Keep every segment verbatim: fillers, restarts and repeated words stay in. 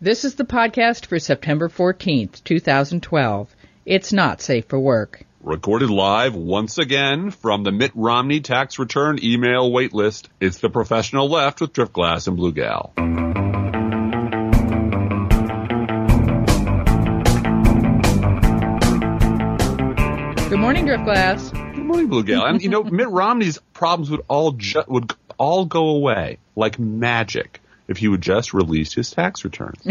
This is the podcast for September fourteenth, twenty twelve. It's not safe for work. Recorded live once again from the Mitt Romney tax return email waitlist. It's the Professional Left with Driftglass and Blue Gal. Good morning, Driftglass. Good morning, Blue Gal. And you know, Mitt Romney's problems would all ju- would all go away like magic if he would just release his tax returns.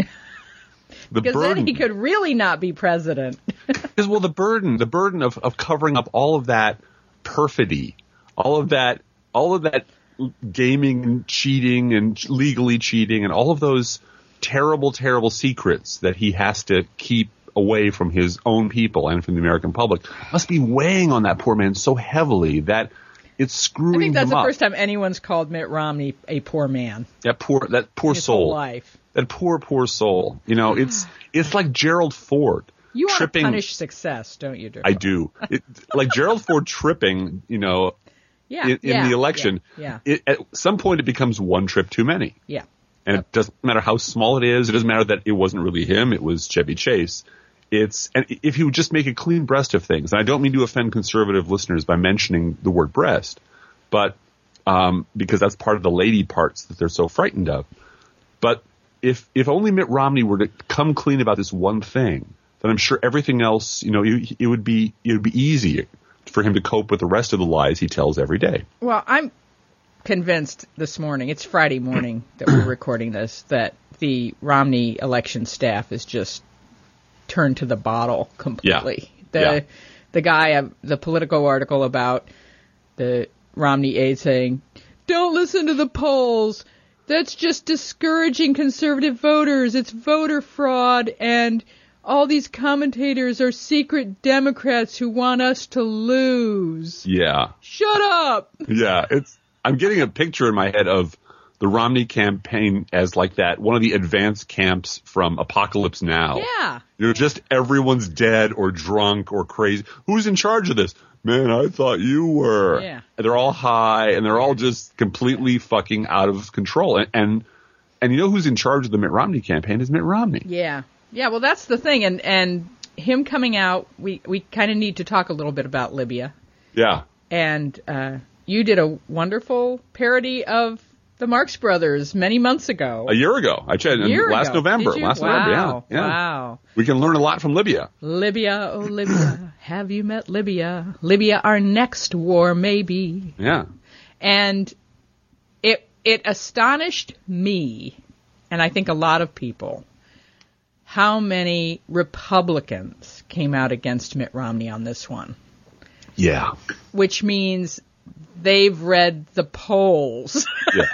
The because burden, then he could really not be president. Because, well, the burden, the burden of, of covering up all of that perfidy, all of that, all of that gaming and cheating and legally cheating and all of those terrible, terrible secrets that he has to keep away from his own people and from the American public must be weighing on that poor man so heavily that it's screwing him up. I think that's the up. first time anyone's called Mitt Romney a poor man. That poor, that poor his soul. Whole life. That poor, poor soul. You know, it's it's like Gerald Ford. You want tripping. to punish success, don't you, Dirk? I do. It, like Gerald Ford tripping, you know, yeah, in, in yeah, the election. Yeah, yeah. It, at some point, it becomes one trip too many. Yeah. And yep. It doesn't matter how small it is. It doesn't matter that it wasn't really him. It was Chevy Chase. It's and if he would just make a clean breast of things, and I don't mean to offend conservative listeners by mentioning the word breast, but um, because that's part of the lady parts that they're so frightened of. But if if only Mitt Romney were to come clean about this one thing, then I'm sure everything else, you know, it, it would be it would be easier for him to cope with the rest of the lies he tells every day. Well, I'm convinced this morning, it's Friday morning that we're recording this, that the Romney election staff is just turned to the bottle completely. Yeah. The yeah. the guy, uh, the Politico article about the Romney aide saying, "Don't listen to the polls. That's just discouraging conservative voters. It's voter fraud, and all these commentators are secret Democrats who want us to lose." Yeah. Shut up. Yeah, it's. I'm getting a picture in my head of the Romney campaign as like that, one of the advanced camps from Apocalypse Now. Yeah. You know, just everyone's dead or drunk or crazy. Who's in charge of this? Man, I thought you were. Yeah. They're all high and they're all just completely fucking out of control. And, and, and you know who's in charge of the Mitt Romney campaign is Mitt Romney. Yeah. Yeah, well, that's the thing. And, and him coming out, we, we kind of need to talk a little bit about Libya. Yeah. And uh, you did a wonderful parody of the Marx Brothers many months ago. A year ago. I checked. Last ago. November. Did you? Last wow. November, yeah. yeah. Wow. We can learn a lot from Libya. Libya, oh Libya, have you met Libya? Libya, our next war, maybe. Yeah. And it it astonished me, and I think a lot of people, how many Republicans came out against Mitt Romney on this one. Yeah. Which means they've read the polls. Yeah.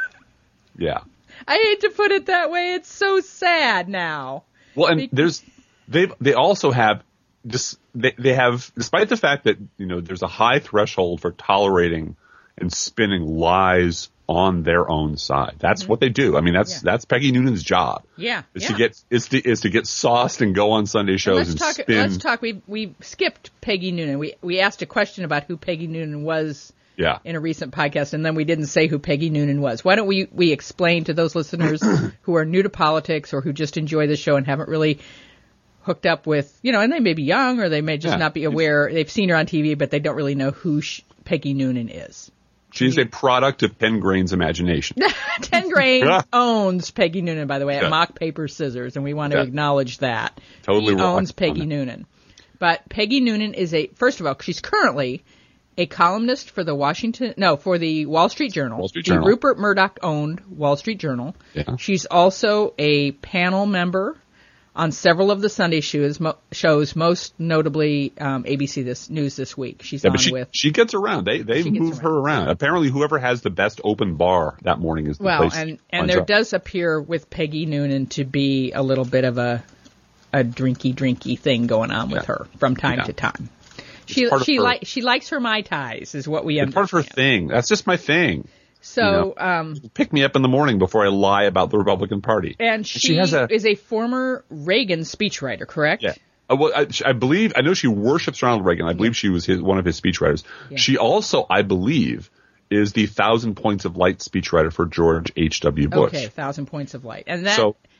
Yeah. I hate to put it that way. It's so sad now. Well, and Be- there's they they also have just they they have, despite the fact that, you know, there's a high threshold for tolerating and spinning lies on their own side. That's mm-hmm. what they do. I mean, that's yeah. that's Peggy Noonan's job. Yeah. Is yeah. to get is to is to get sauced and go on Sunday shows and, let's and talk, spin. Let's talk. We we skipped Peggy Noonan. We we asked a question about who Peggy Noonan was. Yeah. In a recent podcast, and then we didn't say who Peggy Noonan was. Why don't we, we explain to those listeners who are new to politics or who just enjoy the show and haven't really hooked up with, you know, and they may be young or they may just yeah. not be aware. They've seen her on T V, but they don't really know who she, Peggy Noonan is. She's a product of Pengrain's imagination. Pengrain owns Peggy Noonan, by the way, at yeah. Mock Paper Scissors, and we want to yeah. acknowledge that. Totally he owns rock Peggy Noonan. But Peggy Noonan is a, first of all, she's currently a columnist for the Washington, no, for the Wall Street Journal, Wall Street the Journal. Rupert Murdoch-owned Wall Street Journal. Yeah. She's also a panel member on several of the Sunday shows, mo- shows most notably um, A B C this News This Week. She's yeah, on but she, with. She gets around. They they move around. her around. Apparently, whoever has the best open bar that morning is the well, place. Well, and, and on there top. does appear with Peggy Noonan to be a little bit of a a drinky drinky thing going on with yeah. her from time yeah. to time. She she like she likes her Mai Tais is what we it's understand. part of her thing. That's just my thing. So you know, um, pick me up in the morning before I lie about the Republican Party. And she, she has a, is a former Reagan speechwriter, correct? Yeah. Uh, well, I, I believe I know she worships Ronald Reagan. I believe yeah. she was his, one of his speechwriters. Yeah. She also, I believe, is the Thousand Points of Light speechwriter for George H W. Bush. Okay, Thousand Points of Light, and that so,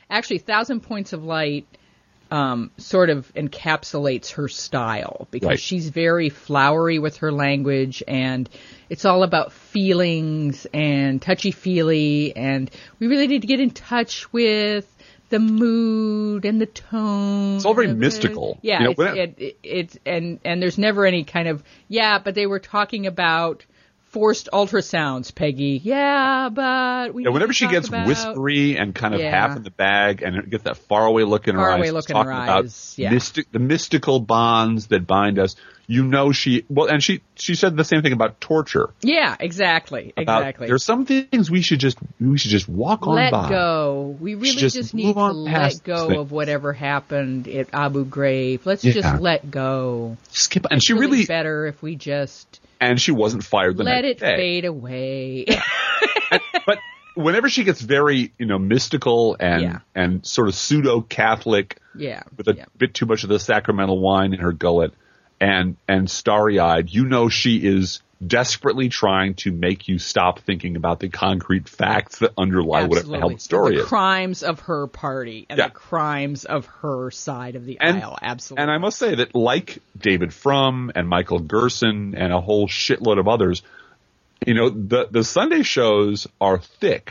actually, Thousand Points of Light um, sort of encapsulates her style because Right. she's very flowery with her language, and it's all about feelings and touchy-feely, and we really need to get in touch with the mood and the tone. It's all very of it. mystical. Yeah, You know, it's, when I- it, it, it's and and there's never any kind of yeah, but they were talking about forced ultrasounds, Peggy. Yeah, but we. Yeah, need whenever to she talk gets about, whispery and kind of Yeah. half in the bag and gets that faraway look in her Faraway eyes, look in talking her about eyes, yeah. mystic, the mystical bonds that bind us. You know, she well, and she she said the same thing about torture. Yeah, exactly, About, exactly. There's some things we should just we should just walk on Let by. go. We really just just, move need to on let past go things. of whatever happened at Abu Ghraib. Let's Yeah. just let go. Skip, and she It's really really better if we just and she wasn't fired the let next it day. fade away. And- but whenever she gets very, you know, mystical and Yeah. and sort of pseudo Catholic, yeah, with a yeah. bit too much of the sacramental wine in her gullet, and and starry eyed, you know, she is desperately trying to make you stop thinking about the concrete facts that underlie whatever the hell the story the is. crimes of her party and Yeah. the crimes of her side of the And- aisle. Absolutely. And I must say that, like David Frum and Michael Gerson and a whole shitload of others, you know, the the Sunday shows are thick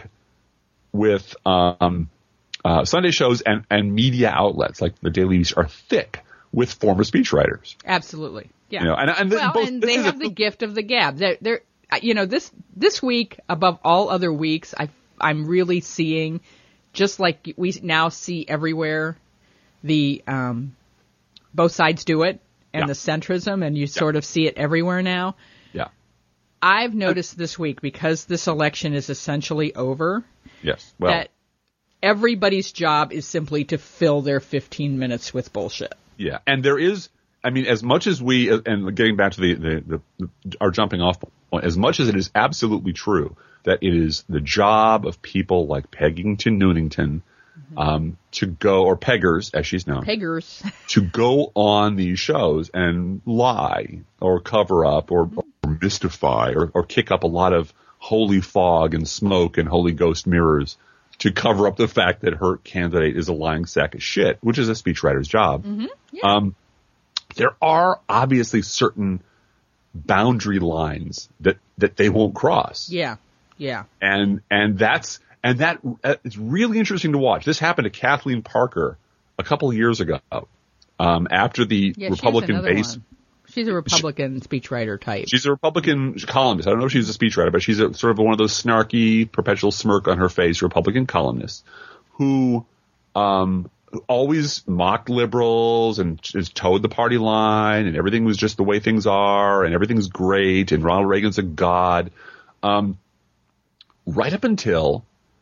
with um, uh, Sunday shows and, and media outlets like the Daily Beast are thick with former speechwriters. Absolutely. Yeah. You know, and, and well, both, and this they is have a- the gift of the gab. They're, they're, uh, you know, this this week above all other weeks, I I'm really seeing, just like we now see everywhere, the um, both sides do it and Yeah. the centrism, and you sort of see it everywhere now. Yeah. I've noticed this week, because this election is essentially over, Yes. Well, that everybody's job is simply to fill their fifteen minutes with bullshit. yeah. And there is, I mean, as much as we, and getting back to the, the, the our jumping off point, as much as it is absolutely true that it is the job of people like Peggington Noonington um, to go, or Peggers, as she's known, Peggers. to go on these shows and lie or cover up or, or mystify or, or kick up a lot of holy fog and smoke and Holy Ghost mirrors to cover up the fact that her candidate is a lying sack of shit, which is a speechwriter's job. Mm-hmm. Yeah. Um, there are obviously certain boundary lines that, that they won't cross. Yeah. Yeah. And, and that's, and that, uh, it's really interesting to watch. This happened to Kathleen Parker a couple of years ago, um, after the Yeah, Republican she has another base. one. She's a Republican speechwriter type. She's a Republican columnist. I don't know if she's a speechwriter, but she's a, sort of one of those snarky, perpetual smirk on her face Republican columnists who, um, always mocked liberals and just towed the party line, and everything was just the way things are, and everything's great, and Ronald Reagan's a god. Um, right up until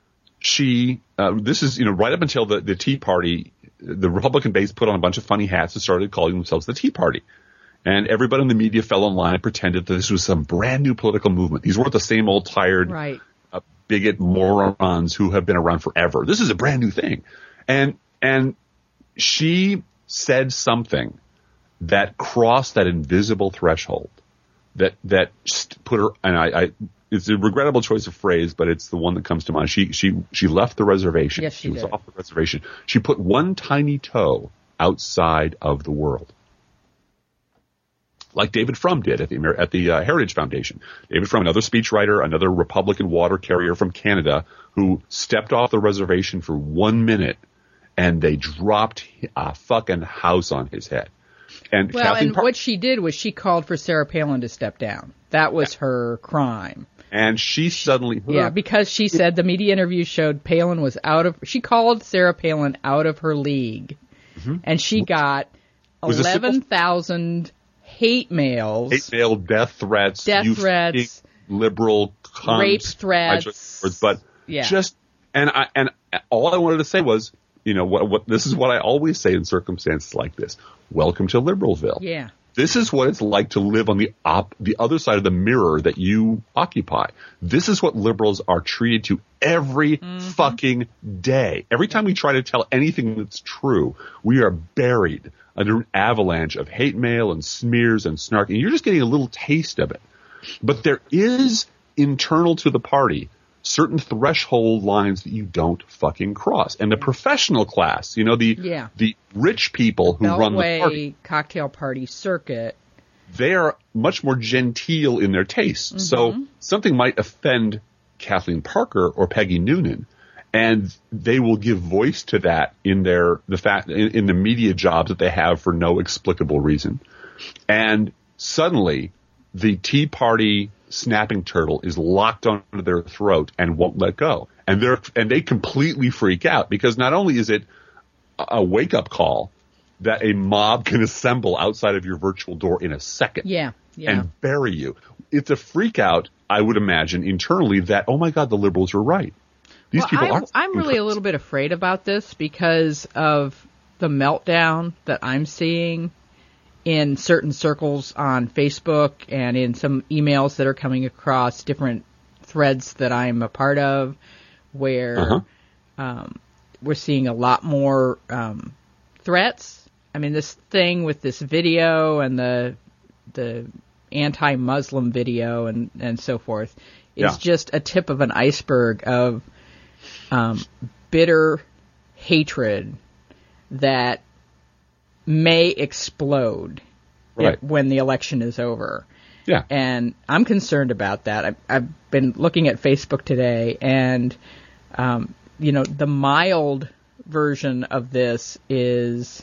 she, uh, this is, you know, right up until the, the Tea Party, the Republican base put on a bunch of funny hats and started calling themselves the Tea Party. And everybody in the media fell in line and pretended that this was some brand new political movement. These weren't the same old tired, Right. uh, bigot morons who have been around forever. This is a brand new thing. And, and she said something that crossed that invisible threshold that, that put her, and I, I, it's a regrettable choice of phrase, but it's the one that comes to mind. She, she, she left the reservation. Yes, she was did. off the reservation. She put one tiny toe outside of the world. Like David Frum did at the Amer- at the uh, Heritage Foundation. David Frum, another speechwriter, another Republican water carrier from Canada, who stepped off the reservation for one minute, and they dropped a fucking house on his head. And Well, Kathleen and Par- what she did was she called for Sarah Palin to step down. That was her crime. and she suddenly Yeah, because she said the media interview showed Palin was out of, she called Sarah Palin out of her league. Mm-hmm. And she got Was a simple- eleven thousand hate mails. hate mail, death threats, Death youth threats, hating, liberal cunts, rape threats. but Yeah. just and I and all I wanted to say was, you know, what what this is what I always say in circumstances like this. Welcome to Liberalville. Yeah. This is what it's like to live on the op- the other side of the mirror that you occupy. This is what liberals are treated to every Mm-hmm. fucking day. Every time we try to tell anything that's true, we are buried under an avalanche of hate mail and smears and snark, and you're just getting a little taste of it. But there is internal to the party certain threshold lines that you don't fucking cross. And the professional class, you know, the yeah. the rich people who Beltway run the party, cocktail party circuit, they are much more genteel in their tastes. Mm-hmm. So something might offend Kathleen Parker or Peggy Noonan, and they will give voice to that in their the fact in, in the media jobs that they have for no explicable reason. And suddenly, the Tea Party snapping turtle is locked onto their throat and won't let go. And they're and they completely freak out because not only is it a wake up call that a mob can assemble outside of your virtual door in a second yeah, yeah. and bury you. It's a freak out, I would imagine, internally that, oh my God, the liberals are right. These well, people I'm, aren't. I'm really a little bit afraid about this because of the meltdown that I'm seeing in certain circles on Facebook and in some emails that are coming across different threads that I'm a part of, where uh-huh. um, we're seeing a lot more um, threats. I mean, this thing with this video and the the anti-Muslim video and, and so forth is yeah. just a tip of an iceberg of um, bitter hatred that may explode right. if, when the election is over. Yeah. And I'm concerned about that. I've, I've been looking at Facebook today, and, um, you know, the mild version of this is,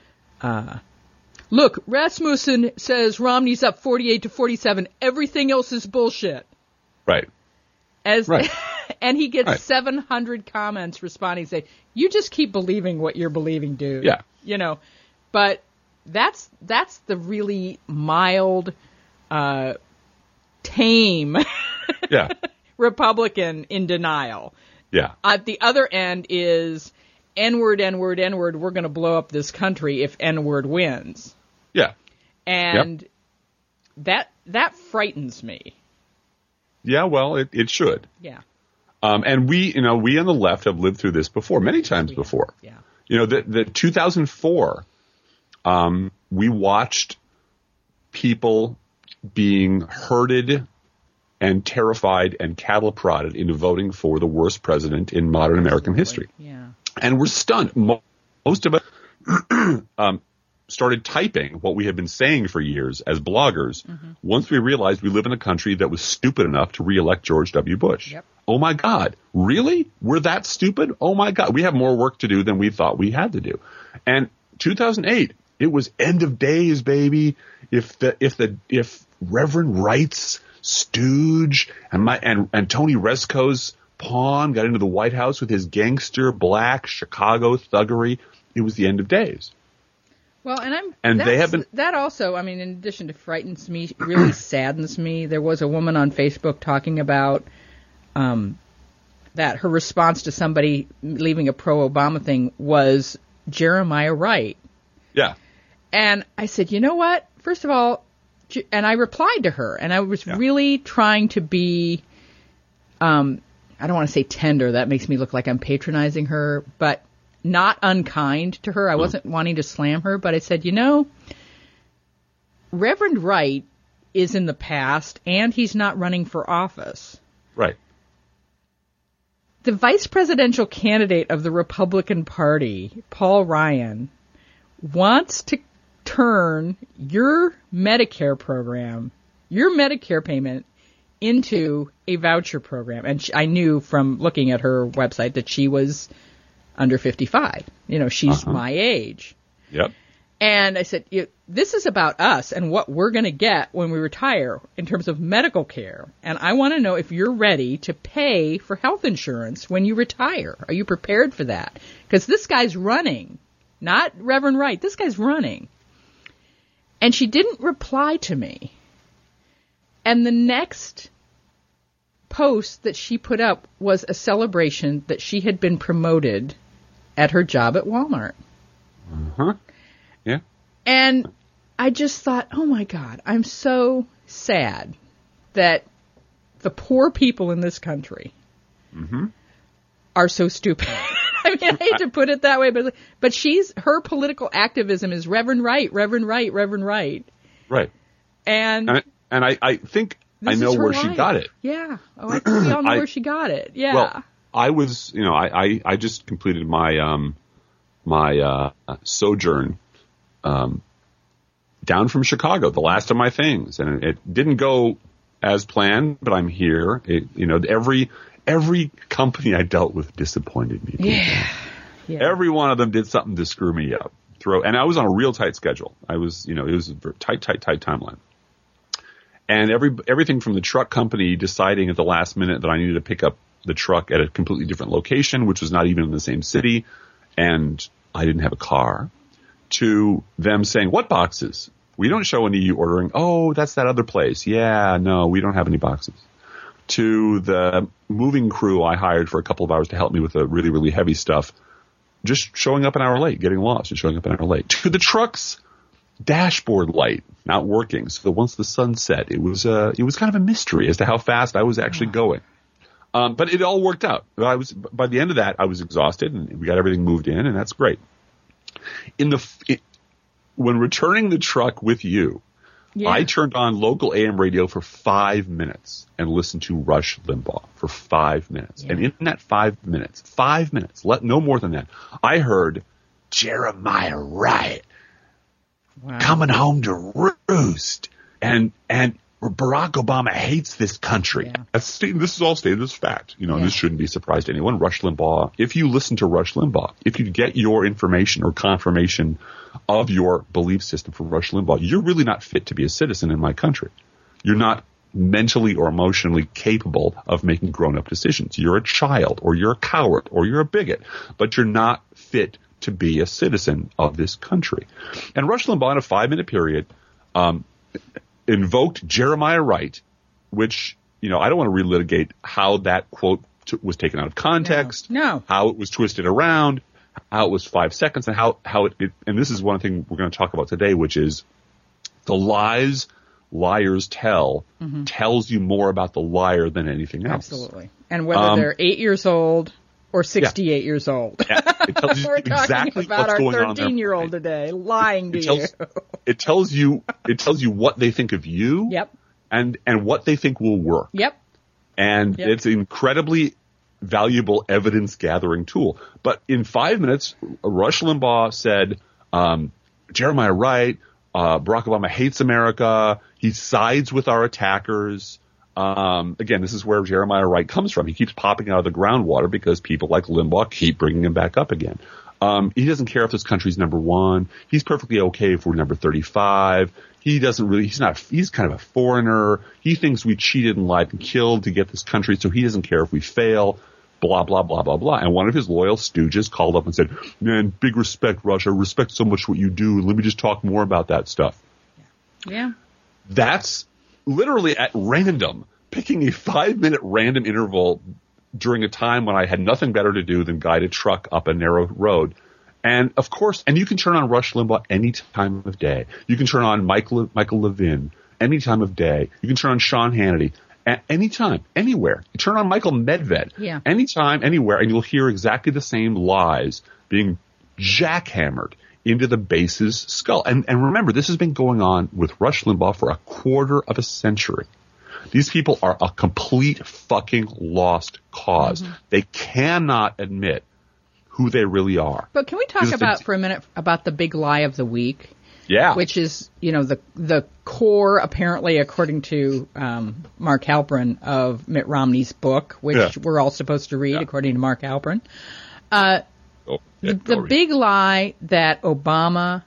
uh, look, Rasmussen says Romney's up forty-eight to forty-seven. Everything else is bullshit. Right. As right. And he gets right. seven hundred comments responding, saying, you just keep believing what you're believing, dude. Yeah. You know, but that's that's the really mild, uh, tame yeah. Republican in denial. Yeah. At the other end is N-word, N-word, N-word, we're going to blow up this country if N-word wins. Yeah. And yep. that that frightens me. Yeah, well, it, it should. Yeah. Um, and we, you know, we on the left have lived through this before, many times before. Yeah. You know, the, the two thousand four, um, we watched people being herded and terrified and cattle prodded into voting for the worst president in modern American history. Yeah. And we're stunned. Most of us um, started typing what we had been saying for years as bloggers mm-hmm. once we realized we live in a country that was stupid enough to reelect George W. Bush. Yep. Oh, my God. Really? We're that stupid? Oh, my God. We have more work to do than we thought we had to do. And two thousand eight, it was end of days, baby. If the if the if Reverend Wright's stooge and my and, and Tony Rezko's pawn got into the White House with his gangster black Chicago thuggery, it was the end of days. Well, and I'm and they have been that also. I mean, in addition to frightens me, really saddens me. There was a woman on Facebook talking about um, that her response to somebody leaving a pro-Obama thing was Jeremiah Wright. Yeah. And I said, you know what? First of all, and I replied to her, and I was yeah. really trying to be, um, I don't want to say tender. That makes me look like I'm patronizing her, but not unkind to her. I mm. wasn't wanting to slam her, but I said, you know, Reverend Wright is in the past, and he's not running for office. Right. The vice presidential candidate of the Republican Party, Paul Ryan, wants to turn your Medicare program, your Medicare payment, into a voucher program. And she, I knew from looking at her website that she was under fifty-five. You know, she's uh-huh. my age. Yep. And I said, this is about us and what we're going to get when we retire in terms of medical care. And I want to know if you're ready to pay for health insurance when you retire. Are you prepared for that? Because this guy's running, not Reverend Wright. This guy's running. And she didn't reply to me. And the next post that she put up was a celebration that she had been promoted at her job at Walmart. Uh-huh. Yeah. And I just thought, oh my God, I'm so sad that the poor people in this country mm-hmm. are so stupid. I mean, I hate to put it that way, but but she's her political activism is Reverend Wright, Reverend Wright, Reverend Wright. Right. And and, and I, I think This I know is her where life. she got it. Yeah. Oh, I think we all know I, where she got it. Yeah. Well, I was, you know, I, I, I just completed my um my uh, sojourn um down from Chicago, the last of my things, and it didn't go as planned, but I'm here. It, you know, every every company I dealt with disappointed me. Yeah. yeah. Every one of them did something to screw me up. Throw, and I was on a real tight schedule. I was, you know, it was a tight, tight, tight timeline. And every everything from the truck company deciding at the last minute that I needed to pick up the truck at a completely different location, which was not even in the same city, and I didn't have a car, to them saying, "What boxes? We don't show any ordering." "Oh, that's that other place." "Yeah, no, we don't have any boxes." To the moving crew I hired for a couple of hours to help me with the really, really heavy stuff, just showing up an hour late, getting lost and showing up an hour late. To the truck's dashboard light not working. So once the sun set, it was uh, it was kind of a mystery as to how fast I was actually going. Um, but it all worked out. I was by the end of that, I was exhausted, and we got everything moved in, and that's great. In the it, when returning the truck with you, yeah. I turned on local A M radio for five minutes and listened to Rush Limbaugh for five minutes. Yeah. And in that five minutes, five minutes, let no more than that, I heard Jeremiah Wright wow. coming home to roost, and and Barack Obama hates this country. Yeah. That's, this is all stated as fact. You know, yeah. This shouldn't be a surprise to anyone. Rush Limbaugh, if you listen to Rush Limbaugh, if you get your information or confirmation of your belief system from Rush Limbaugh, you're really not fit to be a citizen in my country. You're not mentally or emotionally capable of making grown-up decisions. You're a child, or you're a coward, or you're a bigot, but you're not fit to be a citizen of this country. And Rush Limbaugh, in a five-minute period, um, invoked Jeremiah Wright, which, you know, I don't want to relitigate how that quote t- was taken out of context, no, no. how it was twisted around, how it was five seconds, and how, how it, it, and this is one thing we're going to talk about today, which is the lies liars tell mm-hmm. tells you more about the liar than anything else. Absolutely. And whether um, they're eight years old or sixty-eight yeah. years old. Yeah. It tells you We're exactly talking about what's our going on thirteen-year-old today lying to it tells, you. It tells you it tells you what they think of you. Yep. And and what they think will work. Yep. And yep. it's an incredibly valuable evidence gathering tool. But in five minutes, Rush Limbaugh said, um, Jeremiah Wright, uh, Barack Obama hates America. He sides with our attackers. Um, again, this is where Jeremiah Wright comes from. He keeps popping out of the groundwater because people like Limbaugh keep bringing him back up again. Um, he doesn't care if this country's number one. He's perfectly okay if we're number thirty-five. He doesn't really, he's not, he's kind of a foreigner. He thinks we cheated and lied and killed to get this country, so he doesn't care if we fail. Blah, blah, blah, blah, blah. And one of his loyal stooges called up and said, man, big respect, Rush. I respect so much what you do. Let me just talk more about that stuff. Yeah. That's literally at random, picking a five-minute random interval during a time when I had nothing better to do than guide a truck up a narrow road. And, of course, and you can turn on Rush Limbaugh any time of day. You can turn on Michael, Michael Levin any time of day. You can turn on Sean Hannity at any time, anywhere. You turn on Michael Medved yeah. anytime, anywhere, and you'll hear exactly the same lies being jackhammered into the base's skull. And, and remember, this has been going on with Rush Limbaugh for a quarter of a century. These people are a complete fucking lost cause. Mm-hmm. They cannot admit who they really are. But can we talk about, the, for a minute, about the big lie of the week? Yeah. Which is, you know, the the core, apparently, according to um, Mark Halperin, of Mitt Romney's book, which yeah. we're all supposed to read, yeah. according to Mark Halperin. Uh, oh, yeah, the the big lie that Obama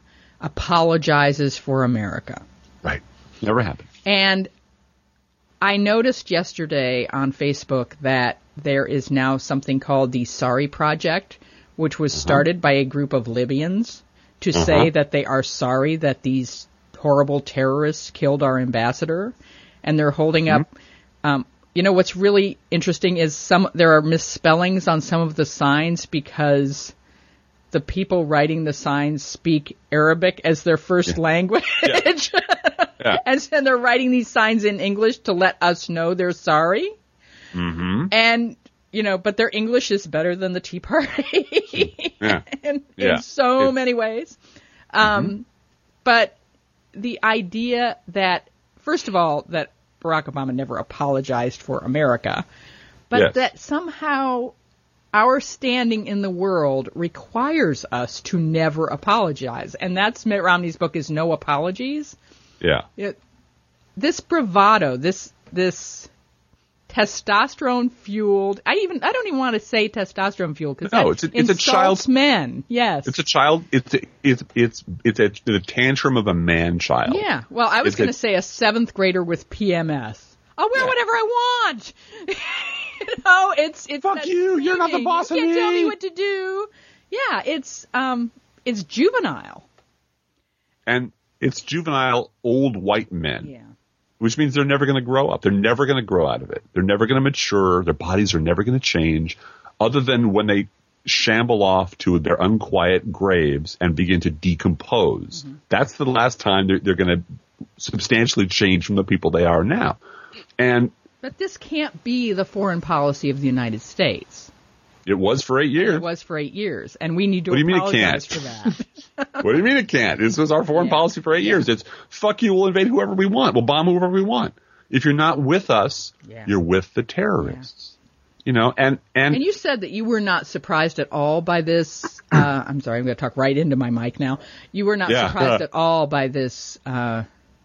apologizes for America. Right. Never happened. And I noticed yesterday on Facebook that there is now something called the Sorry Project, which was uh-huh. started by a group of Libyans to uh-huh. say that they are sorry that these horrible terrorists killed our ambassador. And they're holding mm-hmm. up, um, you know, what's really interesting is some there are misspellings on some of the signs because the people writing the signs speak Arabic as their first yeah. language. Yeah. Yeah. And, and they're writing these signs in English to let us know they're sorry. Mm-hmm. And, you know, but their English is better than the Tea Party yeah. in, yeah. in so it's, many ways. Um, mm-hmm. But the idea that, first of all, that Barack Obama never apologized for America, but yes. that somehow our standing in the world requires us to never apologize. And that's Mitt Romney's book is No Apologies. Yeah. It, this bravado, this this testosterone fueled. I even I don't even want to say testosterone fueled because no, that it's a, it's a child's men. Yes, it's a child. It's a, it's it's it's a, the tantrum of a man child. Yeah. Well, I was going to say a seventh grader with P M S. I'll wear yeah. whatever I want. You know, it's it's fuck you. You're not the boss you of me. You can't tell me what to do. Yeah, it's um it's juvenile. And it's juvenile old white men. Yeah. Which means they're never going to grow up. They're never going to grow out of it. They're never going to mature. Their bodies are never going to change, other than when they shamble off to their unquiet graves and begin to decompose. Mm-hmm. That's the last time they're, they're going to substantially change from the people they are now. And but this can't be the foreign policy of the United States. It was for eight years. It was for eight years, and we need to what do you apologize mean it can't? for that. What do you mean it can't? This was our foreign yeah. policy for eight yeah. years. It's fuck you, we'll invade whoever we want. We'll bomb whoever we want. If you're not with us, yeah. you're with the terrorists. Yeah. You know, and, and and you said that you were not surprised at all by this. Uh, I'm sorry, I'm going to talk right into my mic now. You were not yeah. surprised at all by this uh,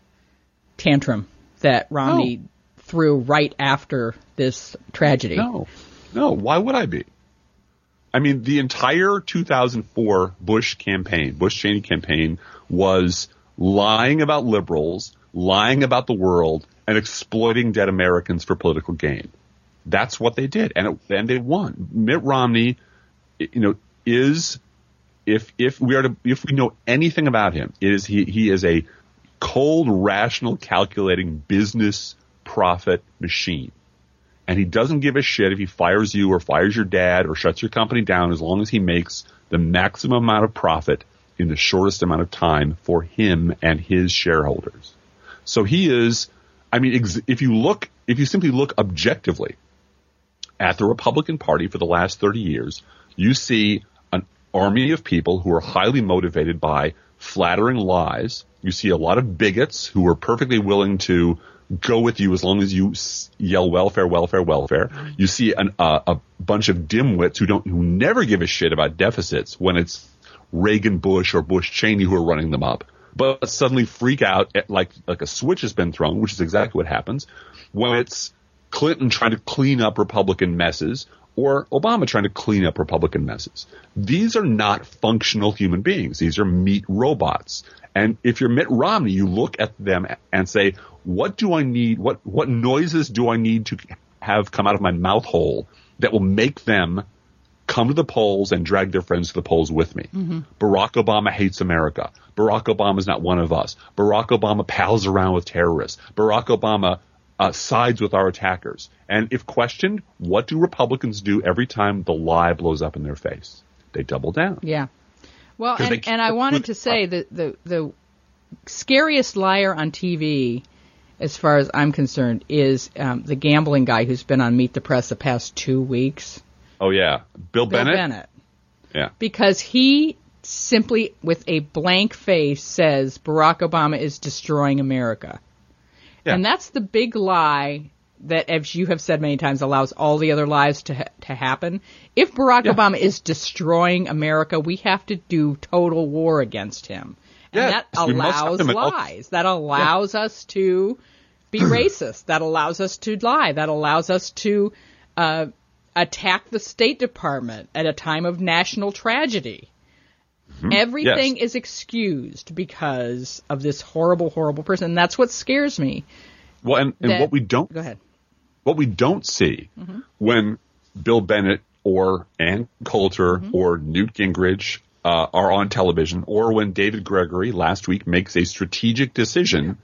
tantrum that Romney no. threw right after this tragedy. No, no. Why would I be? I mean, the entire two thousand four Bush campaign, Bush-Cheney campaign, was lying about liberals, lying about the world, and exploiting dead Americans for political gain. That's what they did, and it, and they won. Mitt Romney, you know, is if if we are to if we know anything about him, it is he he is a cold, rational, calculating business profit machine. And he doesn't give a shit if he fires you or fires your dad or shuts your company down as long as he makes the maximum amount of profit in the shortest amount of time for him and his shareholders. So he is, I mean, ex- if you look, if you simply look objectively at the Republican Party for the last thirty years, you see an army of people who are highly motivated by flattering lies. You see a lot of bigots who are perfectly willing to go with you as long as you yell welfare, welfare, welfare. You see an, uh, a bunch of dimwits who don't, who never give a shit about deficits when it's Reagan, Bush, or Bush Cheney who are running them up, but suddenly freak out at like like a switch has been thrown, which is exactly what happens when it's Clinton trying to clean up Republican messes or Obama trying to clean up Republican messes. These are not functional human beings. These are meat robots. And if you're Mitt Romney, you look at them and say, what do I need? What, what noises do I need to have come out of my mouth hole that will make them come to the polls and drag their friends to the polls with me? Mm-hmm. Barack Obama hates America. Barack Obama is not one of us. Barack Obama pals around with terrorists. Barack Obama uh, sides with our attackers. And if questioned, what do Republicans do every time the lie blows up in their face? They double down. Yeah. Well, and, and I wanted to say that the, the scariest liar on T V, as far as I'm concerned, is um, the gambling guy who's been on Meet the Press the past two weeks. Oh, yeah. Bill, Bill Bennett? Bennett. Yeah. Because he simply, with a blank face, says Barack Obama is destroying America. Yeah. And that's the big lie that, as you have said many times, allows all the other lies to ha- to happen. If Barack yeah. Obama is destroying America, we have to do total war against him. And yeah, that allows lies. That allows yeah. us to be racist. That allows us to lie. That allows us to uh, attack the State Department at a time of national tragedy. Mm-hmm. Everything yes. is excused because of this horrible, horrible person. And that's what scares me. Well, and, and that, what we don't go ahead. What we don't see mm-hmm. when Bill Bennett or Ann Coulter mm-hmm. or Newt Gingrich uh, are on television, or when David Gregory last week makes a strategic decision yeah.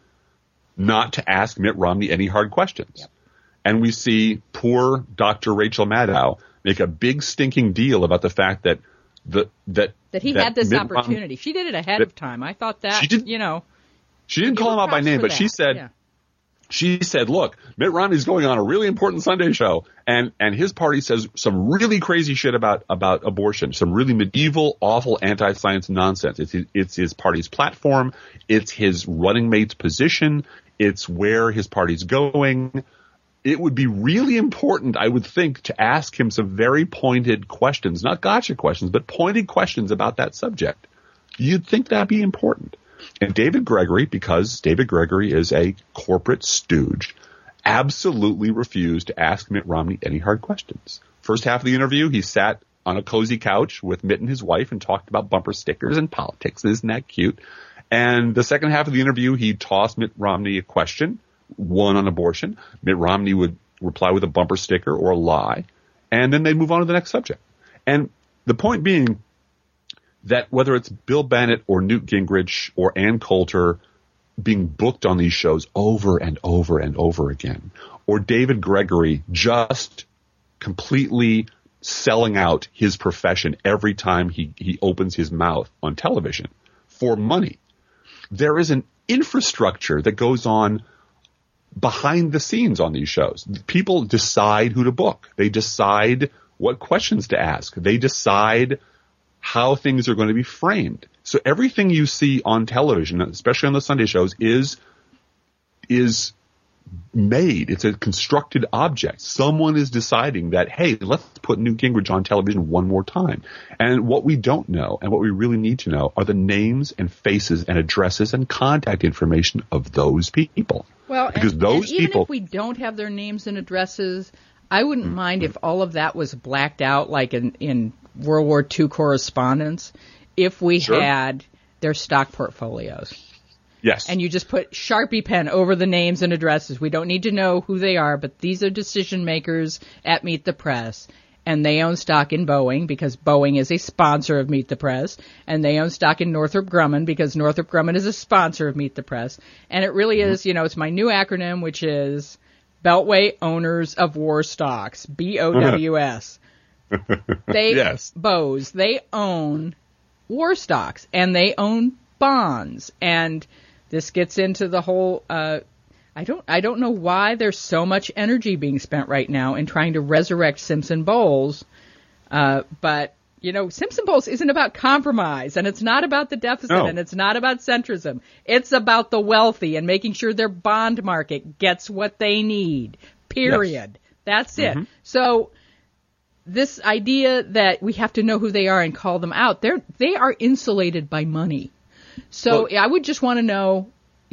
not to ask Mitt Romney any hard questions. Yep. And we see poor Doctor Rachel Maddow make a big stinking deal about the fact that the that that he that had this Mitt opportunity. Romney, she did it ahead that, of time. I thought that, she did, you know. She didn't call him out by name, but that. she said, yeah. she said, look, Mitt Romney's going on a really important Sunday show, and, and his party says some really crazy shit about, about abortion, some really medieval, awful anti-science nonsense. It's his, it's his party's platform. It's his running mate's position. It's where his party's going. It would be really important, I would think, to ask him some very pointed questions, not gotcha questions, but pointed questions about that subject. You'd think that'd be important. And David Gregory, because David Gregory is a corporate stooge, absolutely refused to ask Mitt Romney any hard questions. First half of the interview, he sat on a cozy couch with Mitt and his wife and talked about bumper stickers and politics. Isn't that cute? And the second half of the interview, he tossed Mitt Romney a question, one on abortion. Mitt Romney would reply with a bumper sticker or a lie, and then they'd move on to the next subject. And the point being that whether it's Bill Bennett or Newt Gingrich or Ann Coulter being booked on these shows over and over and over again, or David Gregory just completely selling out his profession every time he, he opens his mouth on television for money, there is an infrastructure that goes on behind the scenes on these shows. People decide who to book. They decide what questions to ask. They decide how things are going to be framed. So everything you see on television, especially on the Sunday shows, is is made. It's a constructed object. Someone is deciding that, hey, let's put Newt Gingrich on television one more time. And what we don't know and what we really need to know are the names and faces and addresses and contact information of those people. Well, because and, those and even people, if we don't have their names and addresses, I wouldn't mm-hmm. mind if all of that was blacked out like in, in World War Two correspondence, if we sure. had their stock portfolios. Yes. And you just put Sharpie pen over the names and addresses. We don't need to know who they are, but these are decision makers at Meet the Press. And they own stock in Boeing because Boeing is a sponsor of Meet the Press. And they own stock in Northrop Grumman because Northrop Grumman is a sponsor of Meet the Press. And it really is, you know, it's my new acronym, which is Beltway Owners of War Stocks, B O W S. They, yes. Bose, they own war stocks and they own bonds. And this gets into the whole, uh, I don't, I don't know why there's so much energy being spent right now in trying to resurrect Simpson Bowles. Uh, but, you know, Simpson Bowles isn't about compromise, and it's not about the deficit, no. and it's not about centrism. It's about the wealthy and making sure their bond market gets what they need, period. Yes. That's it. Mm-hmm. So this idea that we have to know who they are and call them out, they're, they are insulated by money. So well, I would just want to know,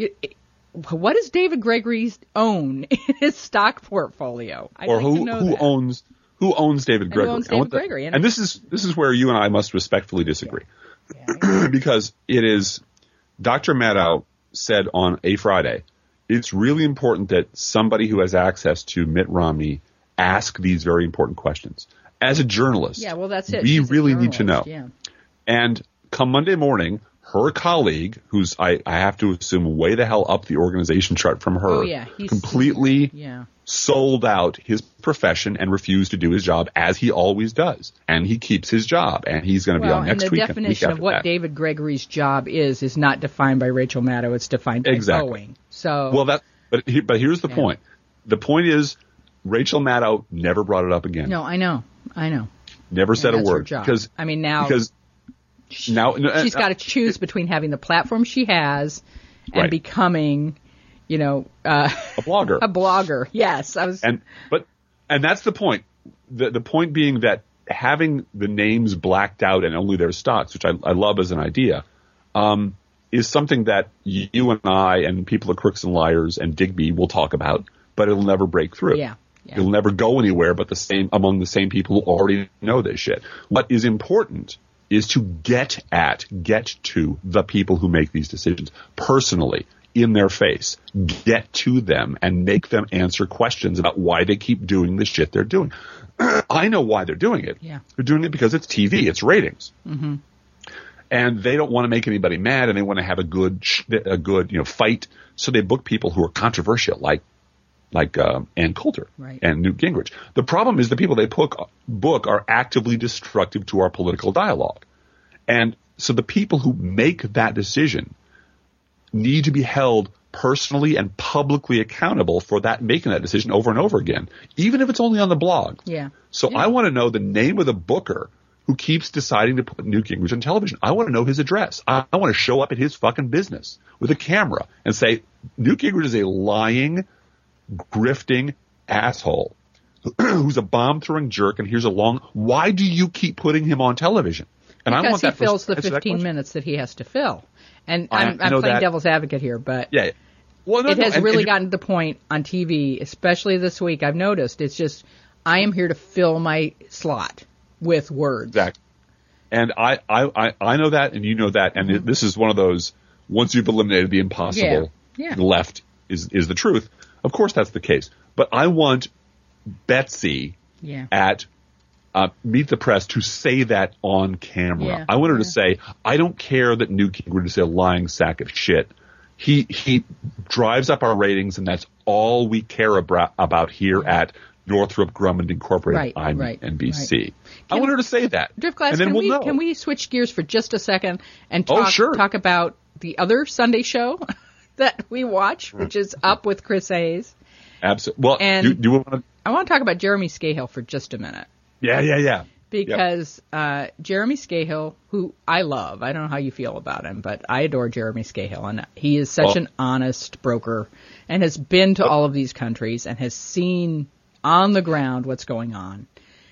what does David Gregory own in his stock portfolio? I'd or like who to know who that. owns who owns David and Gregory? Who owns David the, Gregory? And, and this is this is where you and I must respectfully disagree, yeah. Yeah. because it is Doctor Maddow said on a Friday, it's really important that somebody who has access to Mitt Romney ask these very important questions. As a journalist, yeah, well, that's it. we She's really need to know. Yeah. And come Monday morning, her colleague, who's I, I have to assume way the hell up the organization chart from her, oh, yeah. He's, completely yeah. sold out his profession and refused to do his job as he always does. And he keeps his job, and he's going to well, be on next and week. the definition week of what that. David Gregory's job is is not defined by Rachel Maddow. It's defined by exactly. Boeing. So well, that but he, but here's the yeah. point. The point is Rachel Maddow never brought it up again. No, I know, I know. Never and said a that's word her job. because I mean now because. She, Now, she's got to choose between having the platform she has and right. becoming, you know, uh, a blogger. a blogger. Yes, I was. And but and that's the point. The the point being that having the names blacked out and only their stocks, which I, I love as an idea, um, is something that you and I and people at Crooks and Liars and Digby will talk about, but it'll never break through. Yeah. yeah. It'll never go anywhere but the same among the same people who already know this shit. What is important is to get at, get to the people who make these decisions personally, in their face. Get to them and make them answer questions about why they keep doing the shit they're doing. I know why they're doing it. Yeah. They're doing it because it's T V, it's ratings. Mm-hmm. And they don't want to make anybody mad, and they want to have a good, a good, you know, fight. So they book people who are controversial, like like um, Ann Coulter right. and Newt Gingrich. The problem is the people they book, book are actively destructive to our political dialogue. And so the people who make that decision need to be held personally and publicly accountable for that making that decision over and over again, even if it's only on the blog. Yeah. So yeah. I want to know the name of the booker who keeps deciding to put Newt Gingrich on television. I want to know his address. I, I want to show up at his fucking business with a camera and say, Newt Gingrich is a lying, grifting asshole who's a bomb-throwing jerk, and here's a long, why do you keep putting him on television? And because I want he that fills the answer that fifteen question. minutes that he has to fill. And I- I'm, I I'm know playing that. devil's advocate here, but Yeah. yeah. Well, no, it no, has and- really and- gotten to the point on T V, especially this week, I've noticed, it's just, I am here to fill my slot with words. Exactly. And I, I, I, I know that, and you know that, and it, this is one of those, once you've eliminated the impossible, Yeah. Yeah. the left is, is the truth. Of course that's the case. But I want Betsy Yeah. at uh, Meet the Press to say that on camera. Yeah. I want her Yeah. to say, I don't care that Newt Gingrich is a lying sack of shit. He he drives up our ratings, and that's all we care about, about here at Northrop Grumman Incorporated, Right, I M E, right, N B C. right. I Can- want her to say that. Driftglass, and then can we'll we know. can we switch gears for just a second and Oh, talk sure. talk about the other Sunday show that we watch, which is Up with Chris Hayes. Absolutely. Well, And- do, do you want to? I want to talk about Jeremy Scahill for just a minute. Yeah, yeah, yeah. Because uh, Jeremy Scahill, who I love, I don't know how you feel about him, but I adore Jeremy Scahill, and he is such Well- an honest broker and has been to all of these countries and has seen on the ground what's going on.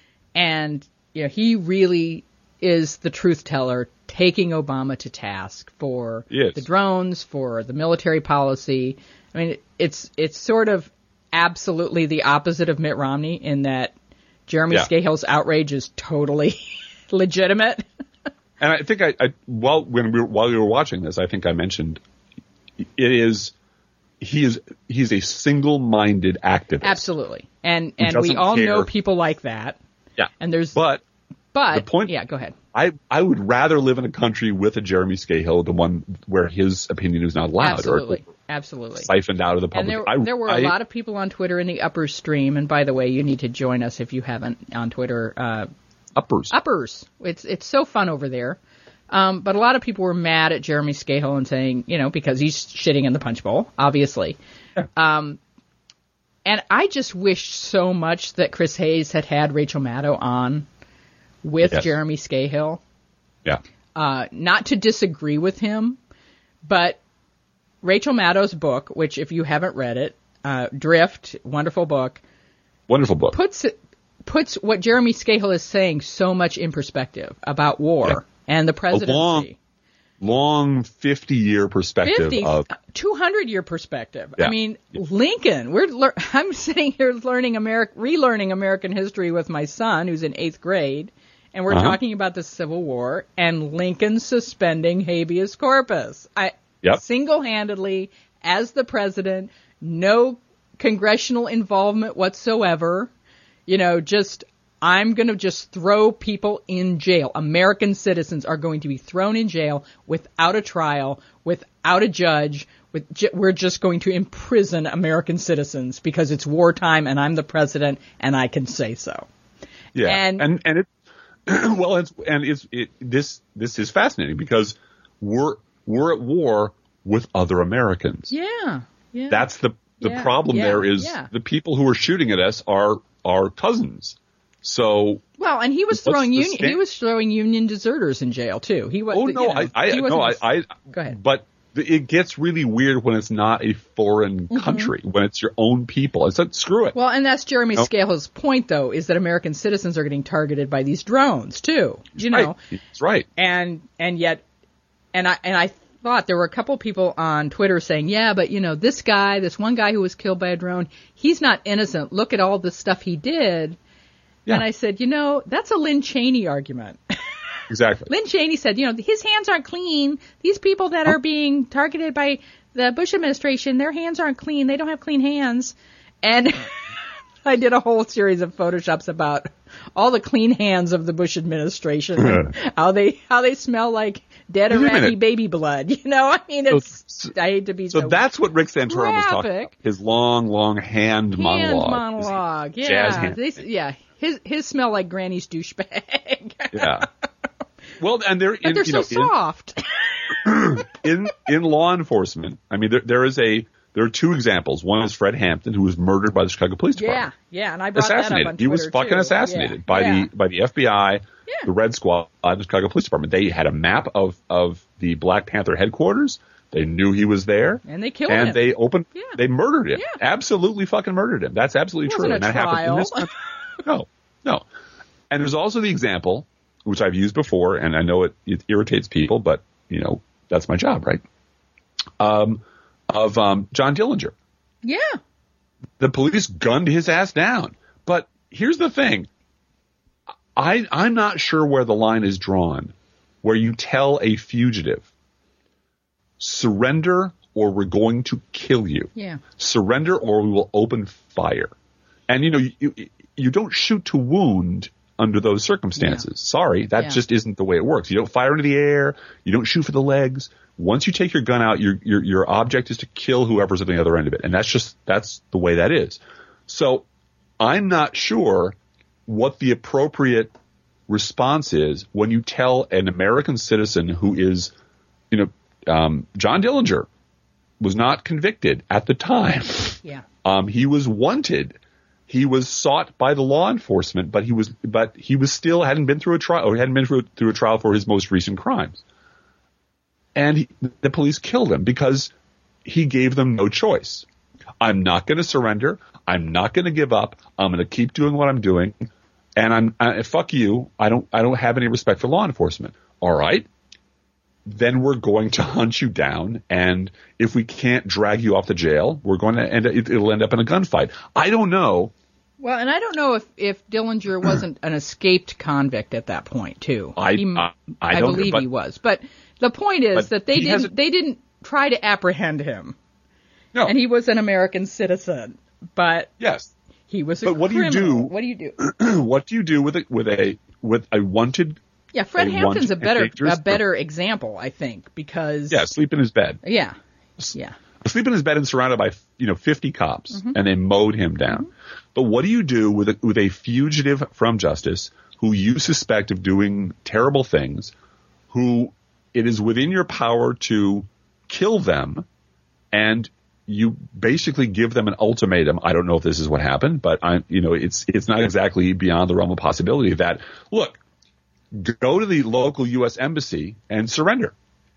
And you know, he really is the truth teller, taking Obama to task for Yes. the drones, for the military policy. I mean, it's it's sort of absolutely the opposite of Mitt Romney in that Jeremy Yeah. Scahill's outrage is totally legitimate. And I think I, I while when we were, while we were watching this, I think I mentioned it is he is he's a single-minded activist. Absolutely. And Who and we doesn't all care. know people like that. Yeah. And there's But but the point- yeah, go ahead. I I would rather live in a country with a Jeremy Scahill than one where his opinion is not allowed Absolutely. or Absolutely. siphoned out of the And public. there, I, there were I, a lot of people on Twitter in the upper stream. And by the way, you need to join us if you haven't on Twitter. Uh, uppers. uppers. It's it's so fun over there. Um, but a lot of people were mad at Jeremy Scahill and saying, you know, because he's shitting in the punch bowl, obviously. Yeah. Um, and I just wish so much that Chris Hayes had had Rachel Maddow on with Yes. Jeremy Scahill. Yeah. Uh, not to disagree with him, but Rachel Maddow's book, which if you haven't read it, uh, Drift, wonderful book, Wonderful book. puts it, puts what Jeremy Scahill is saying so much in perspective about war Yeah. and the presidency. long long fifty-year perspective fifty, of two hundred year perspective. Yeah. I mean, Lincoln, we're, lear- I'm sitting here learning Ameri- relearning American history with my son who's in eighth grade, and we're Uh-huh. talking about the Civil War and Lincoln suspending habeas corpus. I Yep. single-handedly, as the president, no congressional involvement whatsoever, you know, just, I'm going to just throw people in jail. American citizens are going to be thrown in jail without a trial, without a judge. With ju- we're just going to imprison American citizens because it's wartime and I'm the president and I can say so. yeah and- and and it well it's and it's it, this this is fascinating because we're we're at war with other Americans. Yeah. Yeah. That's the the Yeah, problem. yeah, There is yeah. the people who are shooting at us are are cousins. So Well, and he was What's throwing the union. stand- He was throwing union deserters in jail too. He was. oh you no, know, I I he no I, wasn't- I Go ahead. But the- it gets really weird when it's not a foreign country, when it's your own people. I said, screw it. Well, and that's Jeremy Nope. Scahill's point, though, is that American citizens are getting targeted by these drones too. You know, Right. He's right. and and yet, and I and I thought there were a couple people on Twitter saying, yeah, but you know, this guy, this one guy who was killed by a drone, he's not innocent. Look at all the stuff he did. Yeah. And I said, you know, that's a Lynn Cheney argument. Exactly. Lynn Cheney said, you know, his hands aren't clean. These people that are being targeted by the Bush administration, their hands aren't clean. They don't have clean hands. And I did a whole series of Photoshops about all the clean hands of the Bush administration, and how they how they smell like dead or Wait a ratty minute. baby blood. You know, I mean, it's So- I hate to be So so, that's what Rick Santorum was talking about. graphic. His long, long hand, hand monologue. monologue. Jazz Yeah, hand. they, yeah. His his smell like Granny's douchebag. Yeah. Well, and they're But in, they're you so know, soft. in, in in law enforcement. I mean, there there is a There are two examples. One is Fred Hampton, who was murdered by the Chicago Police Department. Yeah, yeah, and I brought that up on Twitter, He was fucking too. assassinated yeah. by yeah. the by the F B I, yeah. the Red Squad, the Chicago Police Department. They had a map of, of the Black Panther headquarters. They knew he was there. And they killed and him. And they opened, yeah. they murdered him. Yeah. Absolutely fucking murdered him. That's absolutely it true. Wasn't And a that trial. happened in this country. No, no. And there's also the example, which I've used before, and I know it, it irritates people, but, you know, that's my job, right? Um, of um, John Dillinger. Yeah. The police gunned his ass down. But here's the thing. I, I'm not sure where the line is drawn, where you tell a fugitive, surrender or we're going to kill you. Yeah. Surrender or we will open fire. And, you know, you, you, you don't shoot to wound under those circumstances. Yeah. Sorry, that yeah. just isn't the way it works. You don't fire into the air. You don't shoot for the legs. Once you take your gun out, your, your, your object is to kill whoever's at the other end of it. And that's just, that's the way that is. So I'm not sure what the appropriate response is when you tell an American citizen who is, you know, um, John Dillinger was not convicted at the time. Yeah. Um, he was wanted. He was sought by the law enforcement, but he was, but he was still hadn't been through a trial or hadn't been through, through a trial for his most recent crimes. And he, the police killed him because he gave them no choice. I'm not going to surrender. I'm not going to give up. I'm going to keep doing what I'm doing. And I'm, I, fuck you. I don't, I don't have any respect for law enforcement. All right. Then we're going to hunt you down. And if we can't drag you off the jail, we're going to end, it, it'll end up in a gunfight. I don't know. Well, and I don't know if, if Dillinger wasn't an escaped convict at that point too. I, he, I, I, I don't believe but, he was, but the point is that they didn't, hasn't... they didn't try to apprehend him. No. And he was an American citizen, but yes. He was a but what criminal. do you do? What do you do? What do you do with a with a with a wanted? Yeah, Fred a Hampton's a better a better example, I think, because yeah, sleep in his bed. Yeah, yeah. Sleep in his bed and surrounded by you know fifty cops, mm-hmm. and they mowed him down. Mm-hmm. But what do you do with a, with a fugitive from justice who you suspect of doing terrible things, who it is within your power to kill them, and you basically give them an ultimatum. I don't know if this is what happened, but I, you know, it's, it's not exactly beyond the realm of possibility that, look, go to the local U S embassy and surrender.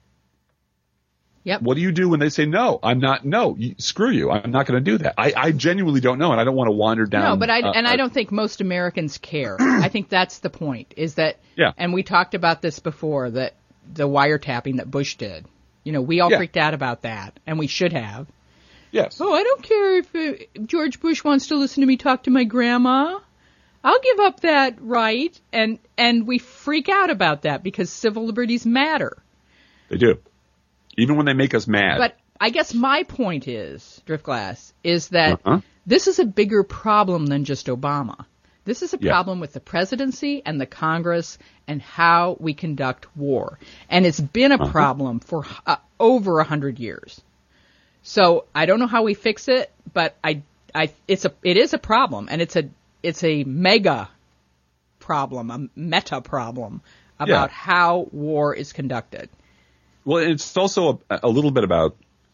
Yep. What do you do when they say, no, I'm not, no, you, screw you. I'm not going to do that. I, I genuinely don't know. And I don't want to wander down. No, but I, uh, and I don't think most Americans care. I think that's the point is that, yeah. and we talked about this before, that the wiretapping that Bush did, you know, we all yeah. freaked out about that and we should have. Yes. Oh, I don't care if uh, George Bush wants to listen to me talk to my grandma. I'll give up that right. And and we freak out about that because civil liberties matter. They do. Even when they make us mad. But I guess my point is, Driftglass, is that uh-huh. this is a bigger problem than just Obama. This is a yeah. problem with the presidency and the Congress and how we conduct war. And it's been a uh-huh. problem for uh, over a hundred years. So I don't know how we fix it, but I, I, it's a, it is a problem, and it's a, it's a mega problem, a meta problem about yeah. how war is conducted. Well, it's also a, a little bit about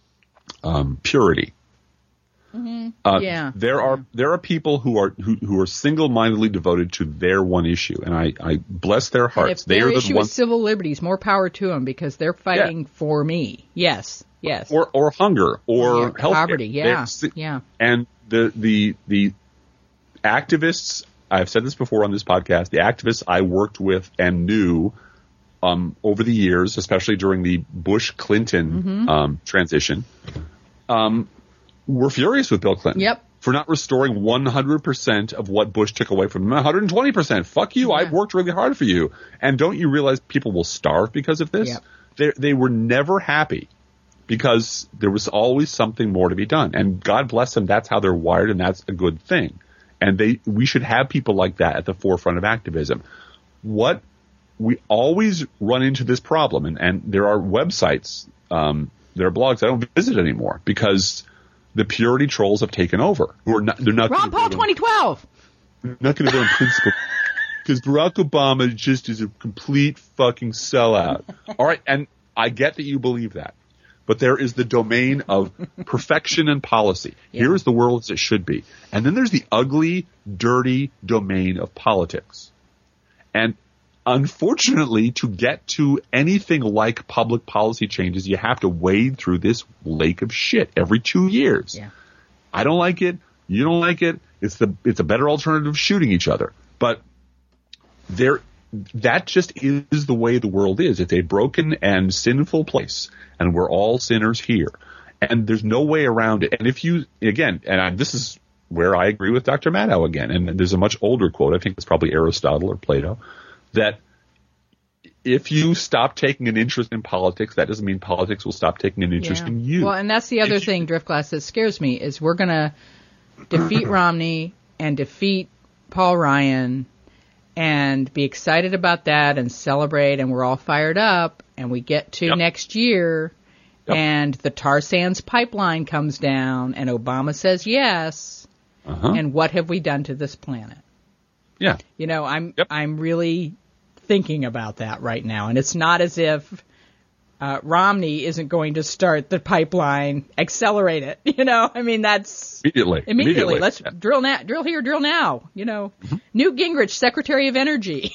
um, purity. Mm-hmm. Uh, yeah, there are there are people who are who, who are single-mindedly devoted to their one issue, and I, I bless their hearts. And if they their are the issue ones, is civil liberties, more power to them because they're fighting yeah. for me. Yes, yes. Or or hunger or yeah, health poverty. Yeah, They're, yeah. And the the the activists. I've said this before on this podcast. The activists I worked with and knew um, over the years, especially during the Bush-Clinton mm-hmm. um, transition. Um, We're furious with Bill Clinton. Yep. For not restoring one hundred percent of what Bush took away from him. one hundred twenty percent. Fuck you. Yeah. I've worked really hard for you. And don't you realize people will starve because of this? Yep. They, they were never happy because there was always something more to be done. And God bless them. That's how they're wired, and that's a good thing. And they, we should have people like that at the forefront of activism. What we always run into this problem, and, and there are websites, um, there are blogs I don't visit anymore because the purity trolls have taken over. Who are not, they're not Ron Paul twenty twelve. They're not going to go in principle. Because Barack Obama just is a complete fucking sellout. All right, and I get that you believe that. but there is the domain of perfection and policy. Yeah. Here is the world as it should be. And then there's the ugly, dirty domain of politics. And unfortunately, to get to anything like public policy changes, you have to wade through this lake of shit every two years. Yeah. I don't like it. You don't like it. It's the it's a better alternative to shooting each other. But there, that just is the way the world is. It's a broken and sinful place, and we're all sinners here. And there's no way around it. And if you, again, and I, this is where I agree with Doctor Maddow again, and there's a much older quote, I think it's probably Aristotle or Plato, that if you stop taking an interest in politics, that doesn't mean politics will stop taking an interest yeah. in you. Well, and that's the other if thing, you, Driftglass, that scares me, is we're going to defeat Romney and defeat Paul Ryan and be excited about that and celebrate, and we're all fired up, and we get to yep. next year, yep. and the tar sands pipeline comes down, and Obama says yes, uh-huh. and what have we done to this planet? Yeah. You know, I'm yep. I'm really thinking about that right now, and it's not as if uh, Romney isn't going to start the pipeline, accelerate it. You know, I mean, that's immediately. Immediately, immediately. let's yeah. drill now, drill here, drill now. You know, mm-hmm. Newt Gingrich, Secretary of Energy.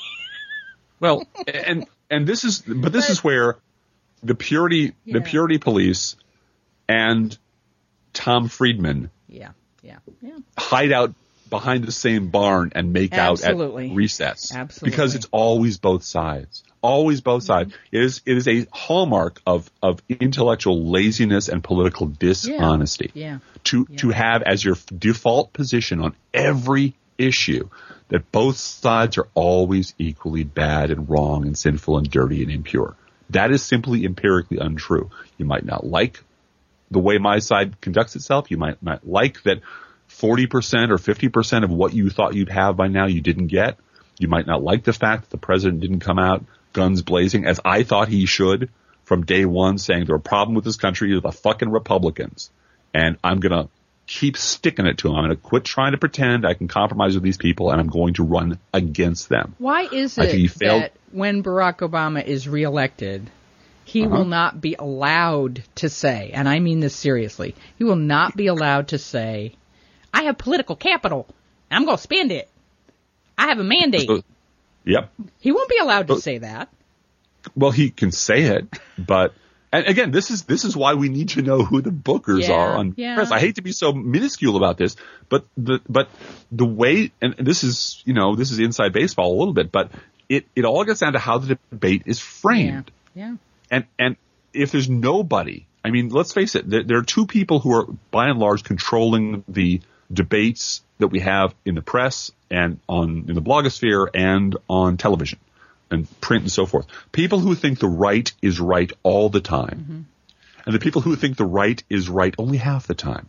Well, and and this is, but this but, is where the purity, yeah. the purity police, and Tom Friedman, yeah, yeah, yeah, hide out behind the same barn and make Absolutely. out at recess. Absolutely. Because it's always both sides. Always both sides. Mm-hmm. It is it is a hallmark of, of intellectual laziness and political dishonesty. Yeah. Yeah. To yeah. to have as your default position on every issue that both sides are always equally bad and wrong and sinful and dirty and impure. That is simply empirically untrue. You might not like the way my side conducts itself. You might not like that forty percent or fifty percent of what you thought you'd have by now you didn't get. You might not like the fact that the president didn't come out guns blazing, as I thought he should from day one, saying the problem with this country is the fucking Republicans. And I'm going to keep sticking it to them. I'm going to quit trying to pretend I can compromise with these people, and I'm going to run against them. Why is it that when Barack Obama is reelected, he uh-huh. will not be allowed to say, and I mean this seriously, he will not be allowed to say, I have political capital, and I'm going to spend it. I have a mandate. So, yep. He won't be allowed to say that. Well, he can say it, but and again, this is this is why we need to know who the bookers yeah, are on yeah. press. I hate to be so minuscule about this, but the but the way, and this is you know this is inside baseball a little bit, but it it all gets down to how the debate is framed. Yeah. yeah. And and if there's nobody, I mean, let's face it, there, there are two people who are by and large controlling the debates that we have in the press and on in the blogosphere and on television and print and so forth. People who think the right is right all the time. Mm-hmm. And the people who think the right is right only half the time.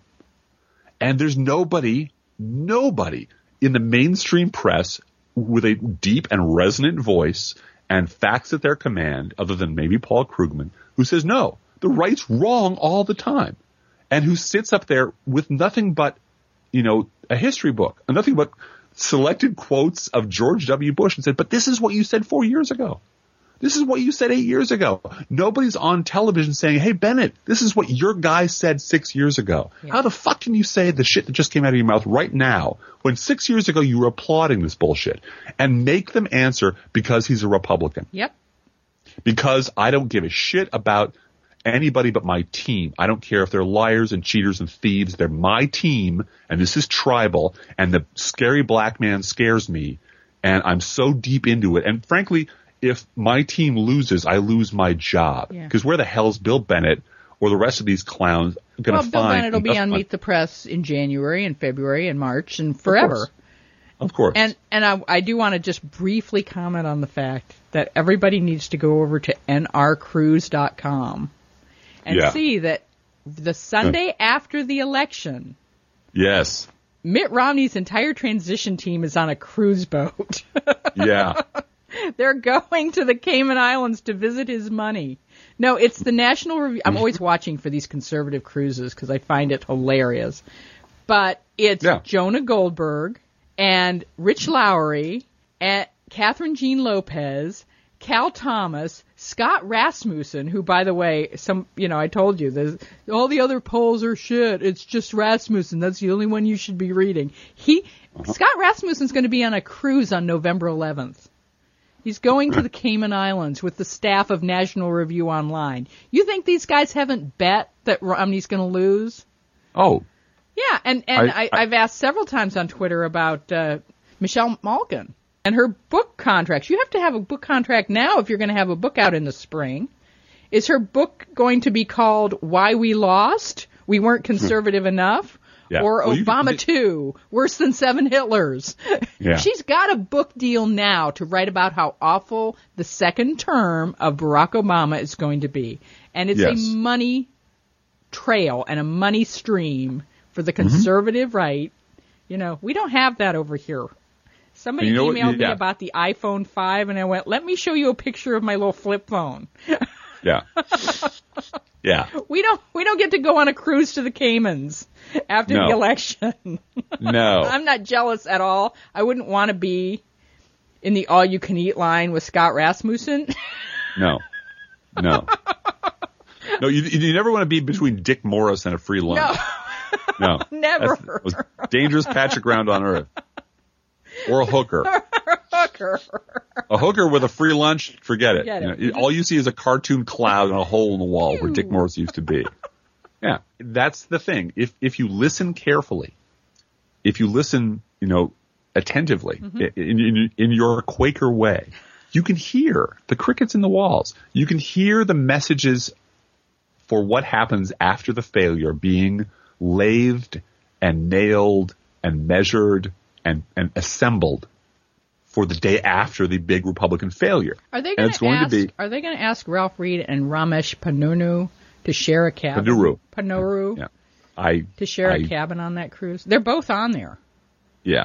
And there's nobody, nobody in the mainstream press with a deep and resonant voice and facts at their command, other than maybe Paul Krugman, who says, no, the right's wrong all the time. And who sits up there with nothing but, you know, a history book, and nothing but selected quotes of George W. Bush and said, but this is what you said four years ago. This is what you said eight years ago. Nobody's on television saying, hey, Bennett, this is what your guy said six years ago. Yeah. How the fuck can you say the shit that just came out of your mouth right now when six years ago you were applauding this bullshit? And make them answer because he's a Republican. Yep. Because I don't give a shit about anybody but my team. I don't care if they're liars and cheaters and thieves. They're my team, and this is tribal, and the scary black man scares me, and I'm so deep into it. And frankly, if my team loses, I lose my job. Because yeah. where the hell's Bill Bennett or the rest of these clowns going to well, find? Bill Bennett will be on Meet the Press in January and February and March and forever. Of course. Of course. And and I, I do want to just briefly comment on the fact that everybody needs to go over to N R cruise dot com and yeah. see that the Sunday after the election, yes, Mitt Romney's entire transition team is on a cruise boat. yeah. They're going to the Cayman Islands to visit his money. No, it's the National Review. I'm always watching for these conservative cruises because I find it hilarious. But it's yeah. Jonah Goldberg and Rich Lowry and Catherine Jean Lopez, Cal Thomas, Scott Rasmussen, who, by the way, some, you know, I told you, there's, all the other polls are shit. It's just Rasmussen. That's the only one you should be reading. He, uh-huh. Scott Rasmussen's going to be on a cruise on November eleventh. He's going to the Cayman Islands with the staff of National Review Online. You think these guys haven't bet that Romney's going to lose? Oh. Yeah, and, and I, I, I, I've asked several times on Twitter about uh, Michelle Malkin and her book contracts. You have to have a book contract now if you're going to have a book out in the spring. Is her book going to be called Why We Lost? We Weren't Conservative Enough? Yeah. Or well, Obama can, two, Worse Than Seven Hitlers? Yeah. She's got a book deal now to write about how awful the second term of Barack Obama is going to be. And it's yes. a money trail and a money stream for the conservative mm-hmm. right. You know, we don't have that over here. Somebody you know emailed what, yeah. me about the iPhone five, and I went, let me show you a picture of my little flip phone. Yeah. Yeah. We don't we don't get to go on a cruise to the Caymans after no. the election. No. I'm not jealous at all. I wouldn't want to be in the all-you-can-eat line with Scott Rasmussen. No. No. No, you, you never want to be between Dick Morris and a free lunch. No. No. Never. That's the most dangerous patch of ground on earth. Or a hooker. A hooker. A hooker with a free lunch, forget it. Forget you it. know, you all you see is a cartoon cloud and a hole in the wall where Dick Morris used to be. Yeah, that's the thing. If if you listen carefully, if you listen, you know, attentively, mm-hmm. in, in in your Quaker way, you can hear the crickets in the walls. You can hear the messages for what happens after the failure being lathed and nailed and measured and, and assembled for the day after the big Republican failure. Are they going to ask? Be, are they going to ask Ralph Reed and Ramesh Ponnuru to share a cabin? Ponnuru. Ponnuru. Yeah. I to share I, a cabin on that cruise. They're both on there. Yeah.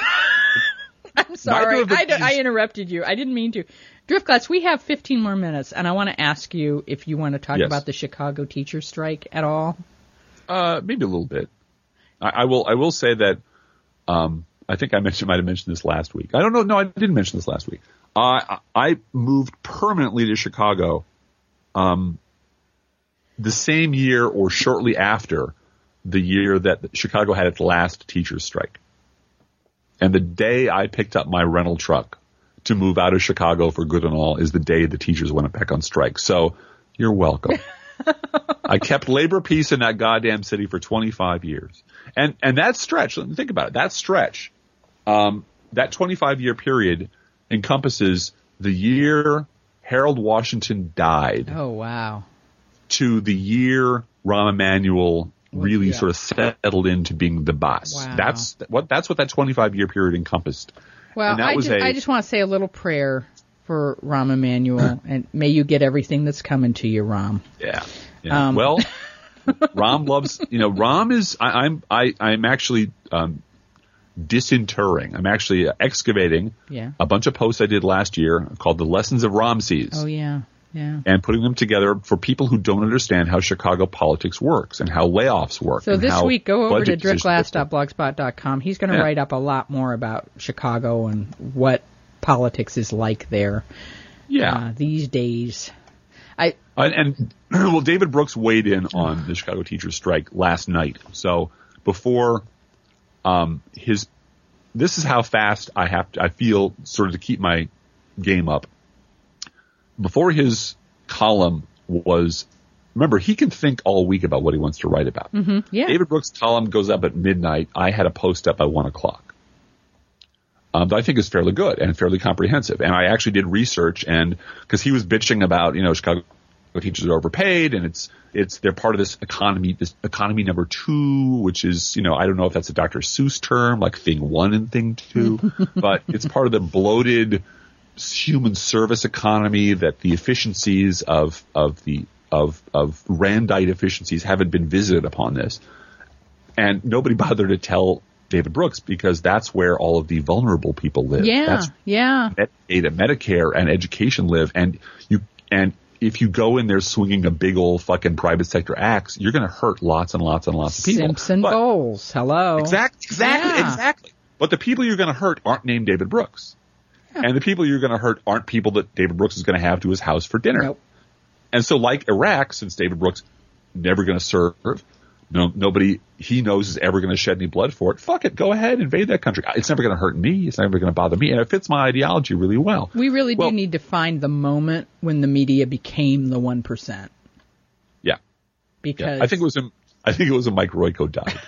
I'm sorry. I, d- I interrupted you. I didn't mean to. Driftglass, we have fifteen more minutes, and I want to ask you if you want to talk yes. about the Chicago teacher strike at all. Uh, maybe a little bit. I, I will. I will say that. Um, I think I mentioned, might have mentioned this last week. I don't know. No, I didn't mention this last week. Uh, I moved permanently to Chicago, um, the same year or shortly after the year that Chicago had its last teachers strike. And the day I picked up my rental truck to move out of Chicago for good and all is the day the teachers went back on strike. So you're welcome. I kept labor peace in that goddamn city for twenty-five years. And, and that stretch, let me think about it, that stretch, um, that twenty-five year period encompasses the year Harold Washington died. Oh, wow. To the year Rahm Emanuel really yeah. sort of settled into being the boss. Wow. That's what, that's what that twenty-five year period encompassed. Well, and that I, was just, a, I just want to say a little prayer for Rahm Emanuel, and may you get everything that's coming to you, Rahm. Yeah. yeah. Um, well, Rahm loves, you know, Rahm is, I, I'm, I, I'm actually, um, disinterring. I'm actually uh, excavating yeah. a bunch of posts I did last year called The Lessons of Ramses. Oh, yeah. Yeah. And putting them together for people who don't understand how Chicago politics works and how layoffs work. So and this how week, go over to decisions- driftglass dot blogspot dot com. He's going to Yeah. write up a lot more about Chicago and what politics is like there. Yeah. Uh, these days. I And, and well, David Brooks weighed in on the Chicago teachers strike last night. So before um, his, this is how fast I have to, I feel sort of to keep my game up. Before his column was, remember, he can think all week about what he wants to write about. mm-hmm, yeah. David Brooks' column goes up at midnight. I had a post up by one o'clock. Um, that I think is fairly good and fairly comprehensive. And I actually did research, and because he was bitching about, you know, Chicago teachers are overpaid, and it's it's they're part of this economy, this economy number two, which is, you know, I don't know if that's a Doctor Seuss term, like thing one and thing two, but it's part of the bloated human service economy that the efficiencies of of the of of Randite efficiencies haven't been visited upon this, and nobody bothered to tell David Brooks because that's where all of the vulnerable people live. Yeah, that's yeah. Medicaid and Medicare and education live, and you and if you go in there swinging a big old fucking private sector axe, you're going to hurt lots and lots and lots of people. Simpson but, Bowles, hello. Exactly, exactly, yeah. exactly. But the people you're going to hurt aren't named David Brooks. Yeah. And the people you're going to hurt aren't people that David Brooks is going to have to his house for dinner. Nope. And so like Iraq, since David Brooks never going to serve, no, nobody he knows is ever going to shed any blood for it, fuck it, go ahead, invade that country. It's never going to hurt me. It's never going to bother me. And it fits my ideology really well. We really well, do need to find the moment when the media became the one percent. Yeah. Because yeah. I think it was in, I think it was when Mike Royko died.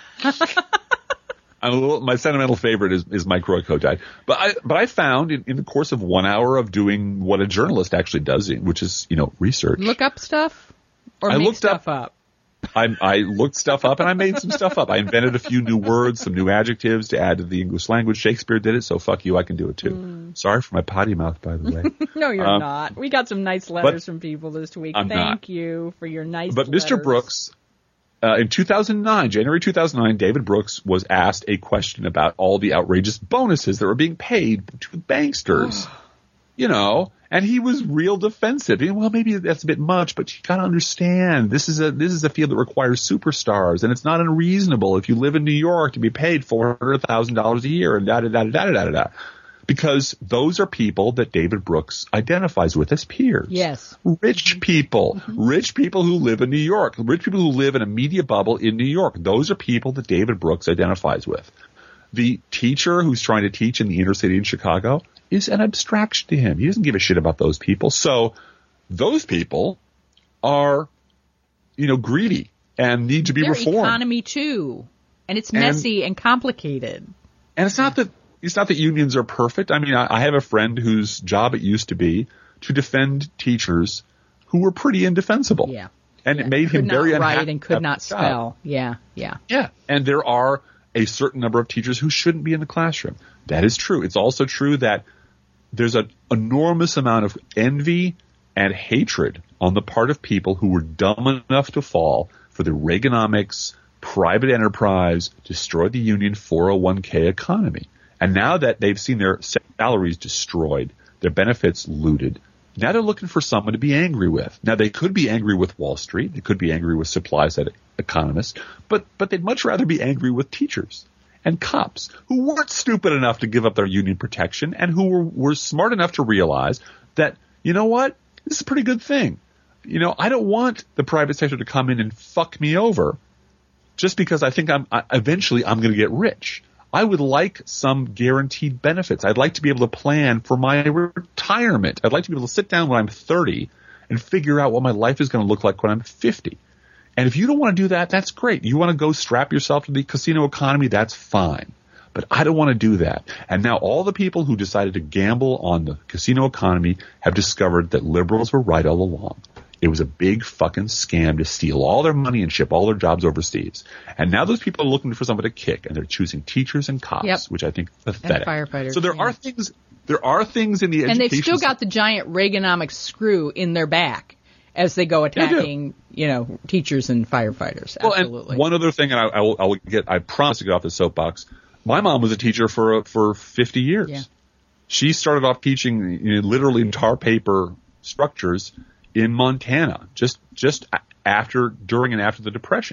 I'm a little, my sentimental favorite is, is Mike Royko died. But I, but I found in, in the course of one hour of doing what a journalist actually does, which is, you know, research. Look up stuff or I make looked stuff up, up. I, I looked stuff up and I made some stuff up. I invented a few new words, some new adjectives to add to the English language. Shakespeare did it, so fuck you, I can do it too. Mm. Sorry for my potty mouth, by the way. No, you're um, not. We got some nice letters from people this week. I'm Thank not. you for your nice But letters. Mister Brooks, uh, in two thousand nine, January two thousand nine, David Brooks was asked a question about all the outrageous bonuses that were being paid to banksters. You know, and he was real defensive. Well, maybe that's a bit much, but you got to understand this is a this is a field that requires superstars, and it's not unreasonable if you live in New York to be paid four hundred thousand dollars a year and da da da da da da da. Because those are people that David Brooks identifies with as peers. Yes, rich people, mm-hmm. rich people who live in New York, rich people who live in a media bubble in New York. Those are people that David Brooks identifies with. The teacher who's trying to teach in the inner city in Chicago is an abstraction to him. He doesn't give a shit about those people. So those people are, you know, greedy and need to be Their reformed. Economy too, and it's messy and, and complicated. And it's not that it's not that unions are perfect. I mean, I, I have a friend whose job it used to be to defend teachers who were pretty indefensible. Yeah, and yeah. it made could him very not unhappy. Write and could not spell. Yeah, yeah, yeah. And there are a certain number of teachers who shouldn't be in the classroom. That is true. It's also true that there's an enormous amount of envy and hatred on the part of people who were dumb enough to fall for the Reaganomics, private enterprise, destroy the union four oh one k economy. And now that they've seen their salaries destroyed, their benefits looted, now they're looking for someone to be angry with. Now they could be angry with Wall Street, they could be angry with supply side economists, but but they'd much rather be angry with teachers and cops who weren't stupid enough to give up their union protection and who were, were smart enough to realize that, you know what, this is a pretty good thing. You know, I don't want the private sector to come in and fuck me over just because I think I'm I, eventually I'm going to get rich. I would like some guaranteed benefits. I'd like to be able to plan for my retirement. I'd like to be able to sit down when I'm thirty and figure out what my life is going to look like when I'm fifty. And if you don't want to do that, that's great. You want to go strap yourself to the casino economy, that's fine. But I don't want to do that. And now all the people who decided to gamble on the casino economy have discovered that liberals were right all along. It was a big fucking scam to steal all their money and ship all their jobs overseas. And now those people are looking for someone to kick, and they're choosing teachers and cops, yep. which I think is pathetic. And firefighters. So there yeah. are things, there are things in the and education. And they've still got the giant Reaganomics screw in their back as they go attacking, you know, teachers and firefighters. Well, Absolutely. And one other thing, and I, I, will, I will get, I promise to get off the soapbox. My mom was a teacher for uh, for fifty years. Yeah. She started off teaching, you know, literally tar paper structures in Montana, just just after, during, and after the Depression,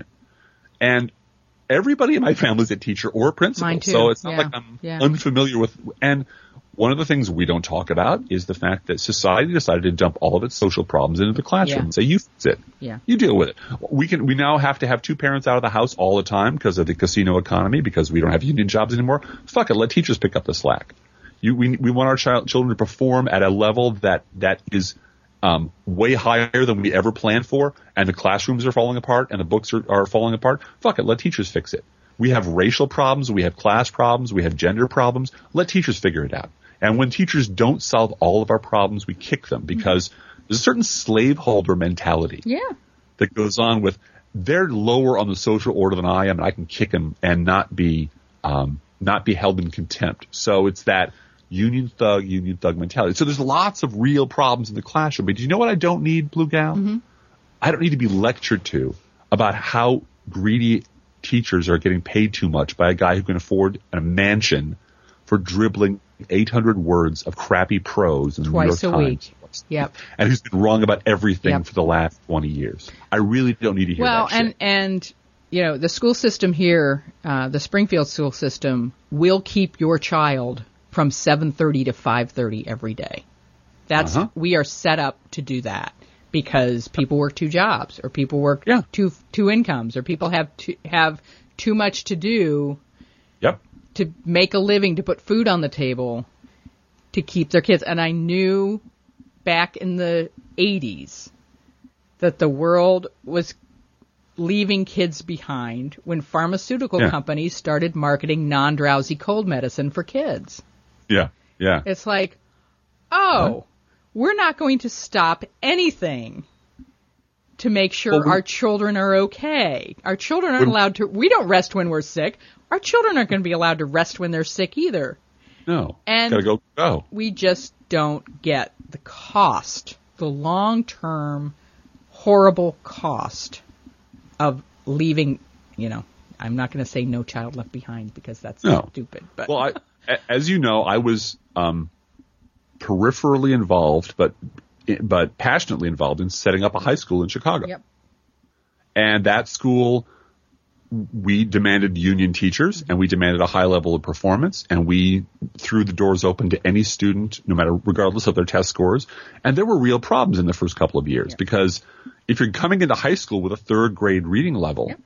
and everybody in my family is a teacher or a principal. Mine too. So it's not yeah. like I'm yeah. unfamiliar with. And one of the things we don't talk about is the fact that society decided to dump all of its social problems into the classroom Yeah. and say, "You fix it. Yeah. You deal with it." We can. We now have to have two parents out of the house all the time because of the casino economy, because we don't have union jobs anymore. Fuck it. Let teachers pick up the slack. You, we, we want our child, children to perform at a level that that is um, way higher than we ever planned for, and the classrooms are falling apart and the books are, are falling apart. Fuck it. Let teachers fix it. We have racial problems. We have class problems. We have gender problems. Let teachers figure it out. And when teachers don't solve all of our problems, we kick them because mm-hmm. there's a certain slaveholder mentality yeah. that goes on with they're lower on the social order than I am, and I can kick them and not be um, not be held in contempt. So it's that union thug, union thug mentality. So there's lots of real problems in the classroom. But do you know what I don't need, Blue Gal? Mm-hmm. I don't need to be lectured to about how greedy teachers are getting paid too much by a guy who can afford a mansion for dribbling eight hundred words of crappy prose in the Twice New York a Times. week. Yep. And who's been wrong about everything Yep. for the last twenty years. I really don't need to hear well, that shit. and and you know, the school system here, uh, the Springfield school system, will keep your child from seven thirty to five thirty every day. That's uh-huh. We are set up to do that because people work two jobs, or people work yeah. two two incomes, or people have to have too much to do. Yep. To make a living, to put food on the table, to keep their kids. And I knew back in the eighties that the world was leaving kids behind when pharmaceutical yeah. companies started marketing non-drowsy cold medicine for kids. Yeah, yeah. It's like, oh, what? We're not going to stop anything to make sure well, we, our children are okay. Our children aren't allowed to, we don't rest when we're sick. Our children aren't going to be allowed to rest when they're sick either. No. And gotta go, go. We just don't get the cost, the long-term horrible cost of leaving, you know, I'm not going to say no child left behind because that's no. stupid. But well, I, as you know, I was um, peripherally involved, but but passionately involved in setting up a high school in Chicago. Yep. And that school, we demanded union teachers, and we demanded a high level of performance, and we threw the doors open to any student, no matter, regardless of their test scores. And there were real problems in the first couple of years, yep. because if you're coming into high school with a third grade reading level, yep.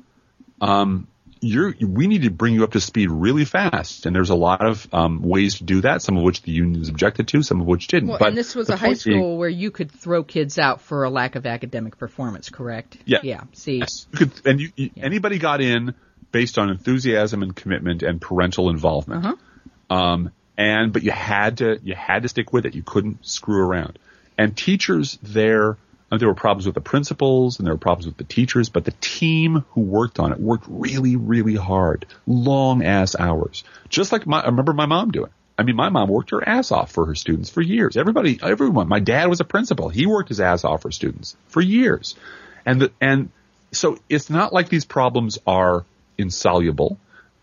um, you're, we need to bring you up to speed really fast. And there's a lot of um, ways to do that, some of which the unions objected to, some of which didn't. Well, but and this was a high school being, where you could throw kids out for a lack of academic performance, correct? Yeah. Yeah. See. Yes. You could, and you, you, yeah. anybody got in based on enthusiasm and commitment and parental involvement. Uh-huh. Um, and but you had to you had to stick with it. You couldn't screw around. And teachers there. And there were problems with the principals and there were problems with the teachers, but the team who worked on it worked really, really hard, long ass hours. Just like my, I remember my mom doing. I mean, my mom worked her ass off for her students for years. Everybody, everyone, my dad was a principal. He worked his ass off for students for years. And the, and so it's not like these problems are insoluble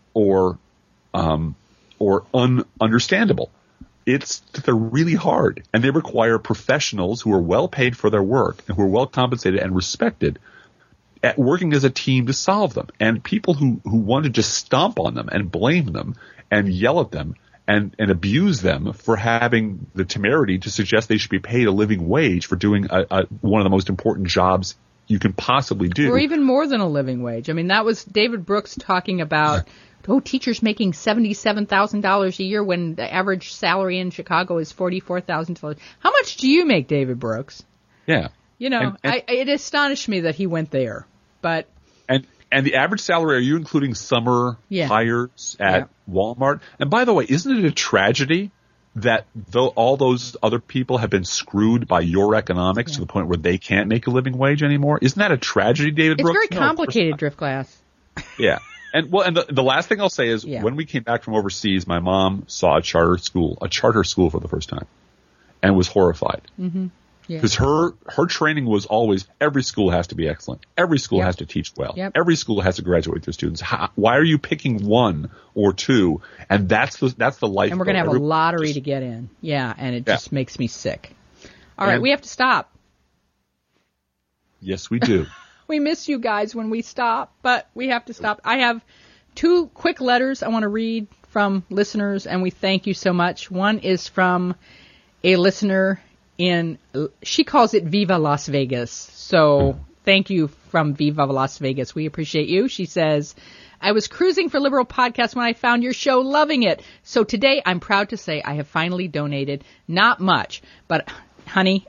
or, um, or ununderstandable. It's that they're really hard, and they require professionals who are well paid for their work and who are well compensated and respected at working as a team to solve them. And people who, who want to just stomp on them and blame them and yell at them and, and abuse them for having the temerity to suggest they should be paid a living wage for doing a, a, one of the most important jobs you can possibly do. Or even more than a living wage. I mean, that was David Brooks talking about oh, teachers making seventy-seven thousand dollars a year when the average salary in Chicago is forty-four thousand dollars. How much do you make, David Brooks? Yeah. You know, and, and, I, it astonished me that he went there. But And and the average salary, are you including summer yeah. hires at yeah. Walmart? And by the way, isn't it a tragedy that though all those other people have been screwed by your economics yeah. to the point where they can't make a living wage anymore? Isn't that a tragedy, David it's Brooks? It's very complicated, no, Drift Glass. Yeah. And well, and the, the last thing I'll say is yeah. when we came back from overseas, my mom saw a charter school, a charter school for the first time, and was horrified. Mm-hmm. Yeah. Because her her training was always every school has to be excellent, every school yep. has to teach well, yep. every school has to graduate with their students. How, why are you picking one or two? And that's the that's the life. And we're gonna have every, a lottery just, to get in. Yeah, and it yeah. just makes me sick. All and, right, we have to stop. Yes, we do. We miss you guys when we stop, but we have to stop. I have two quick letters I want to read from listeners, and we thank you so much. One is from a listener in, she calls it Viva Las Vegas. So thank you from Viva Las Vegas. We appreciate you. She says, I was cruising for Liberal Podcast when I found your show, loving it. So today I'm proud to say I have finally donated, not much, but honey,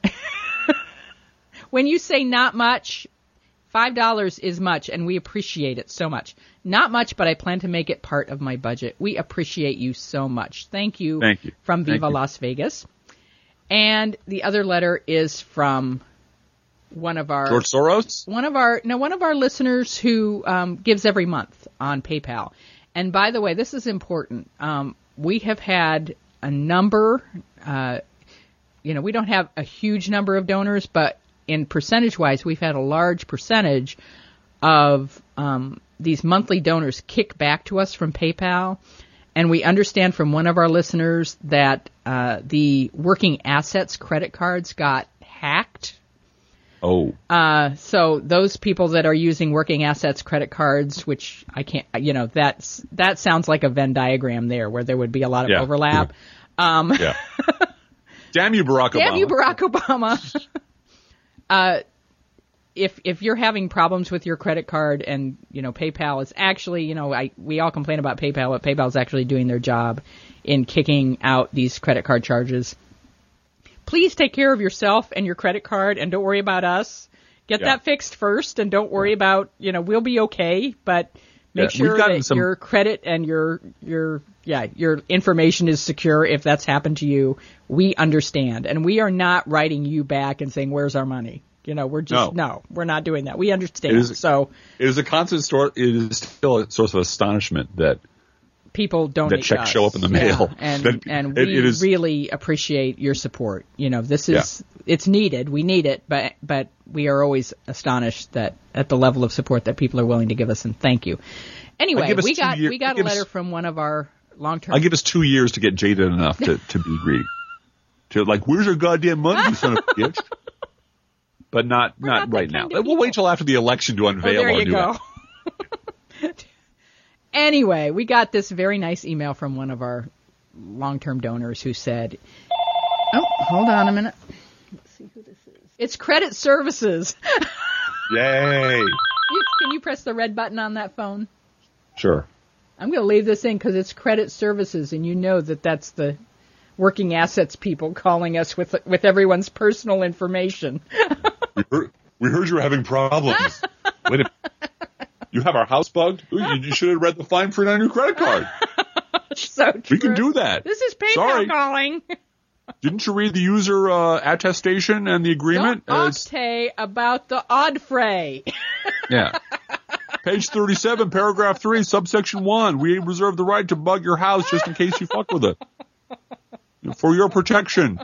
when you say not much, Five dollars is much, and we appreciate it so much. Not much, but I plan to make it part of my budget. We appreciate you so much. Thank you. Thank you. From Viva Thank you. Las Vegas. And the other letter is from one of our George Soros. One of our no, one of our listeners who um, gives every month on PayPal. And by the way, this is important. Um, we have had a number. Uh, you know, we don't have a huge number of donors, but in percentage-wise, we've had a large percentage of um, these monthly donors kick back to us from PayPal. And we understand from one of our listeners that uh, the working assets credit cards got hacked. Oh. Uh, so those people that are using working assets credit cards, which I can't, you know, that's that sounds like a Venn diagram there where there would be a lot of yeah. overlap. Um, yeah. Damn you, Barack Obama. Damn you, Barack Obama. uh, if if you're having problems with your credit card and, you know, PayPal is actually, you know, I we all complain about PayPal, but PayPal is actually doing their job in kicking out these credit card charges. Please take care of yourself and your credit card and don't worry about us. Get yeah. that fixed first and don't worry yeah. about, you know, we'll be okay, but make yeah. sure that some... your credit and your, your, yeah, your information is secure if that's happened to you. We understand. And we are not writing you back and saying, where's our money? You know, we're just, no, no we're not doing that. We understand. It is, so it is a constant story. It is still a source of astonishment that people donate that checks us. show up in the mail. Yeah. And, that, and it, we it is, really appreciate your support. You know, this is, yeah. it's needed. We need it, but, but we are always astonished that at the level of support that people are willing to give us, and thank you. Anyway, we got, year, we got a letter us, from one of our long-term. I give us two years to get jaded enough to, to be greedy. To like, where's our goddamn money, you son of a bitch? But not, not, not right now. We'll wait till after the election to unveil oh, there our you new go. Anyway, we got this very nice email from one of our long-term donors who said, oh, hold on a minute. Let's see who this is. It's Credit Services. Yay. You, can you press the red button on that phone? Sure. I'm going to leave this in because it's Credit Services, and you know that that's the working assets people calling us with with everyone's personal information. we, heard, we heard you were having problems. Wait a You have our house bugged? Ooh, you, you should have read the fine print on your credit card. So true. We can do that. This is PayPal Sorry. calling. Didn't you read the user uh, attestation and the agreement? Don't octay about the odd fray. Yeah. Page thirty-seven, paragraph three, subsection one. We reserve the right to bug your house just in case you fuck with it. For your protection.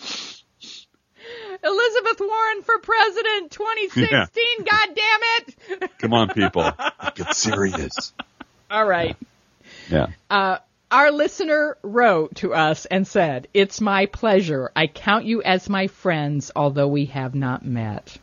Elizabeth Warren for president twenty sixteen, yeah. God damn it. Come on, people. Get serious. All right. Yeah. Uh, our listener wrote to us and said, it's my pleasure. I count you as my friends, although we have not met.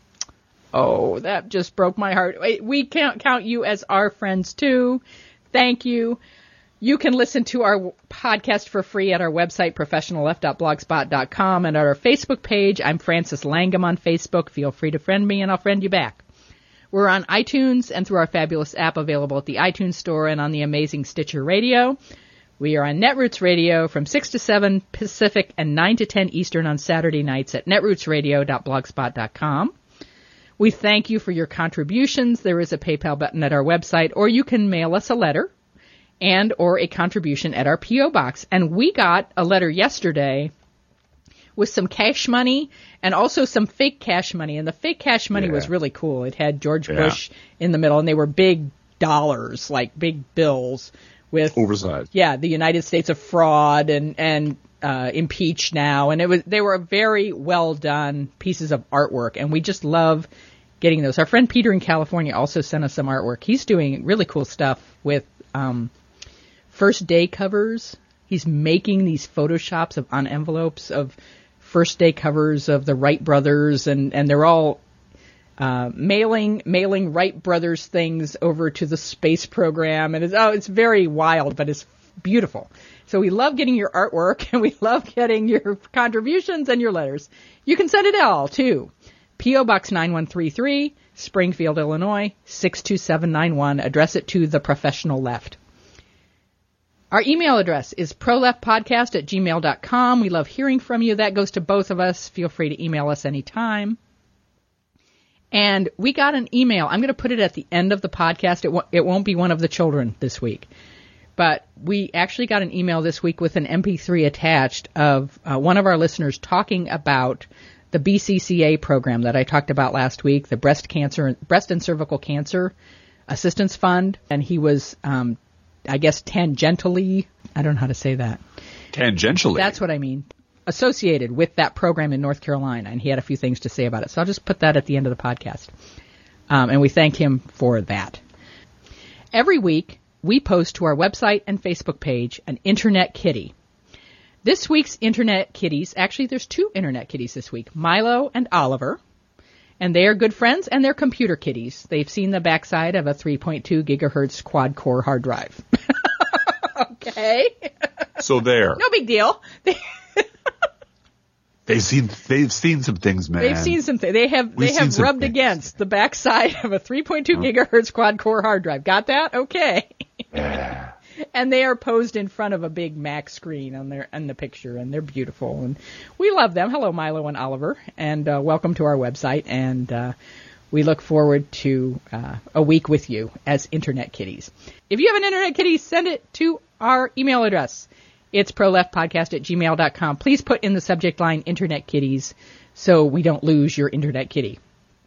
Oh, that just broke my heart. We can't count you as our friends, too. Thank you. You can listen to our podcast for free at our website, professional left dot blogspot dot com, and at our Facebook page. I'm Frances Langham on Facebook. Feel free to friend me, and I'll friend you back. We're on iTunes and through our fabulous app available at the iTunes Store and on the amazing Stitcher Radio. We are on Netroots Radio from six to seven Pacific and nine to ten Eastern on Saturday nights at netroots radio dot blogspot dot com. We thank you for your contributions. There is a PayPal button at our website, or you can mail us a letter and or a contribution at our P O box. And we got a letter yesterday with some cash money and also some fake cash money. And the fake cash money yeah. was really cool. It had George yeah. Bush in the middle, and they were big dollars, like big bills with oversized. Yeah, the United States of fraud and and uh, impeached now. And it was they were very well done pieces of artwork, and we just love getting those. Our friend Peter in California also sent us some artwork. He's doing really cool stuff with um, first day covers. He's making these photoshops of on envelopes of first day covers of the Wright brothers, and, and they're all uh, mailing mailing Wright brothers things over to the space program. And it's, oh, it's very wild, but it's beautiful. So we love getting your artwork, and we love getting your contributions and your letters. You can send it all to P O Box nine one three three, Springfield, Illinois, six two seven nine one. Address it to The Professional Left. Our email address is proleftpodcast at gmail dot com. We love hearing from you. That goes to both of us. Feel free to email us anytime. And we got an email. I'm going to put it at the end of the podcast. It, w- it won't be one of the children this week. But we actually got an email this week with an M P three attached of uh, one of our listeners talking about the B C C A program that I talked about last week, the breast cancer, breast and cervical cancer assistance fund. And he was um I guess tangentially, I don't know how to say that. Tangentially? That's what I mean. Associated with that program in North Carolina, and he had a few things to say about it. So I'll just put that at the end of the podcast. Um, and we thank him for that. Every week, we post to our website and Facebook page an Internet Kitty. This week's Internet Kitties, actually there's two Internet Kitties this week, Milo and Oliver. And they are good friends, and they're computer kitties. They've seen the backside of a three point two gigahertz quad-core hard drive. Okay. So there. No big deal. They've seen they've seen some things, man. They've seen some things. They have We've they have rubbed things. against the backside of a three point two oh. gigahertz quad core hard drive. Got that? Okay. Yeah. And they are posed in front of a big Mac screen on their on the picture, and they're beautiful, and we love them. Hello, Milo and Oliver, and uh, welcome to our website. And uh, we look forward to uh, a week with you as Internet Kitties. If you have an Internet Kitty, send it to our email address. It's proleftpodcast at gmail dot com. Please put in the subject line Internet Kitties so we don't lose your Internet Kitty.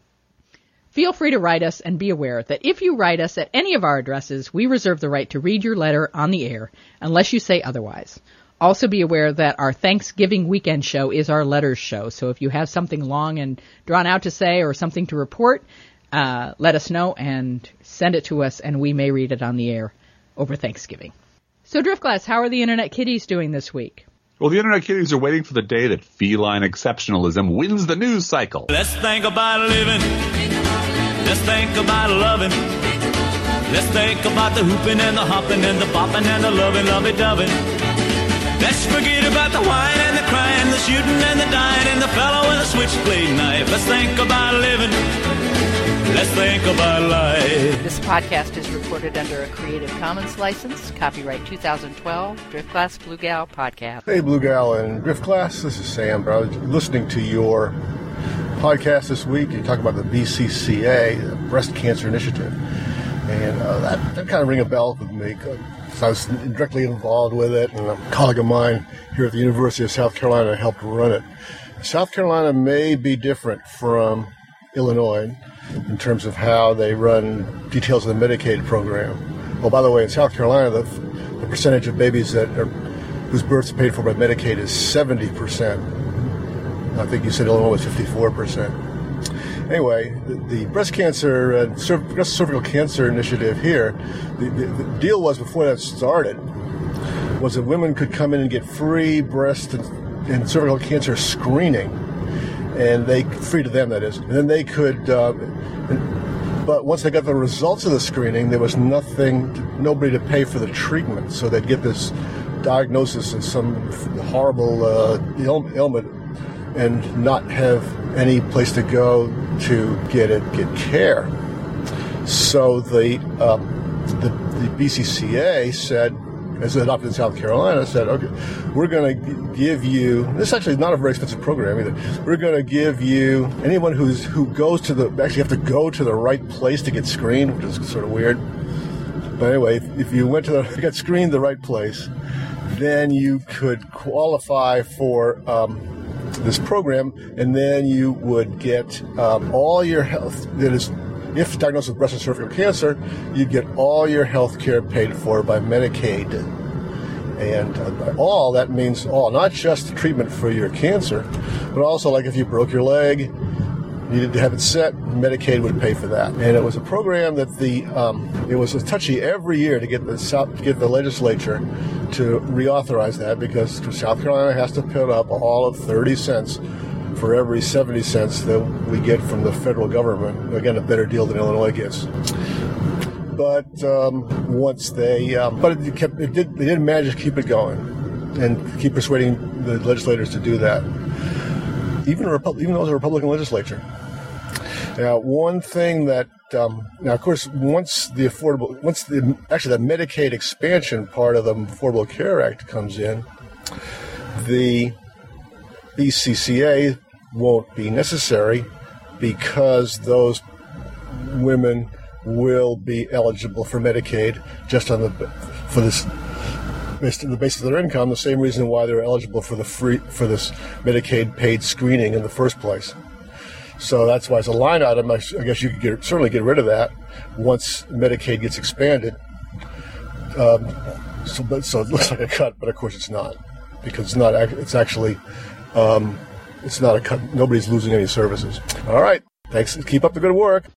Feel free to write us, and be aware that if you write us at any of our addresses, we reserve the right to read your letter on the air unless you say otherwise. Also be aware that our Thanksgiving weekend show is our letters show. So if you have something long and drawn out to say or something to report, uh, let us know and send it to us, and we may read it on the air over Thanksgiving. So, Driftglass, how are the Internet Kitties doing this week? Well, the Internet Kitties are waiting for the day that feline exceptionalism wins the news cycle. Let's think about living. Let's think about loving. Let's think about the hooping and the hopping and the bopping and the loving, lovey-dovey. Let's forget about the wine and the crying, the shooting and the dying, and the fellow with a switchblade knife. Let's think about living. Let's think about life. This podcast is recorded under a Creative Commons license. Copyright two thousand twelve, Driftglass Blue Gal Podcast. Hey, Blue Gal and Driftglass. This is Sam. I was listening to your podcast this week. You talk about the B C C A, the Breast Cancer Initiative. And uh, that, that kind of rang a bell with me. Cause I was directly involved with it, and a colleague of mine here at the University of South Carolina helped run it. South Carolina may be different from Illinois in terms of how they run details of the Medicaid program. Well, by the way, in South Carolina, the, the percentage of babies that are, whose births are paid for by Medicaid is seventy percent. I think you said Illinois was fifty-four percent. Anyway, the, the breast cancer, uh, cerv- breast cervical cancer initiative here, the, the, the deal was before that started, was that women could come in and get free breast and, and cervical cancer screening. And they, free to them, that is. And then they could, uh, and, but once they got the results of the screening, there was nothing, nobody to pay for the treatment. So they'd get this diagnosis of some horrible uh, ail- ailment and not have any place to go to get it, get care. So the, uh, the, the B C C A said, as adopted in South Carolina, said, okay, we're going to give you, this actually is not a very expensive program either, we're going to give you, anyone who's who goes to the, actually have to go to the right place to get screened, which is sort of weird. But anyway, if, if you went to the, if you got screened the right place, then you could qualify for um, this program, and then you would get um, all your health, that is, if diagnosed with breast and cervical cancer, you get all your health care paid for by Medicaid. And uh, by all, that means all, not just treatment for your cancer, but also like if you broke your leg, needed to have it set, Medicaid would pay for that. And it was a program that the, um, it was a touchy every year to get the South, to get the legislature to reauthorize that, because South Carolina has to put up all of thirty cents for every seventy cents that we get from the federal government. Again, a better deal than Illinois gets. But um, once they, um, but it kept, it did, they did manage to keep it going and keep persuading the legislators to do that. Even a Repu- even though it was a Republican legislature. Now, one thing that um, now, of course, once the affordable, once the actually the Medicaid expansion part of the Affordable Care Act comes in, the B C C A won't be necessary because those women will be eligible for Medicaid just on the for this based on the basis of their income, the same reason why they're eligible for the free for this Medicaid paid screening in the first place. So that's why it's a line item. I, I guess you could get, certainly get rid of that once Medicaid gets expanded. Um, so, but, so it looks like a cut, but of course it's not, because it's not. It's actually. Um, It's not a cut. Nobody's losing any services. All right. Thanks. Keep up the good work.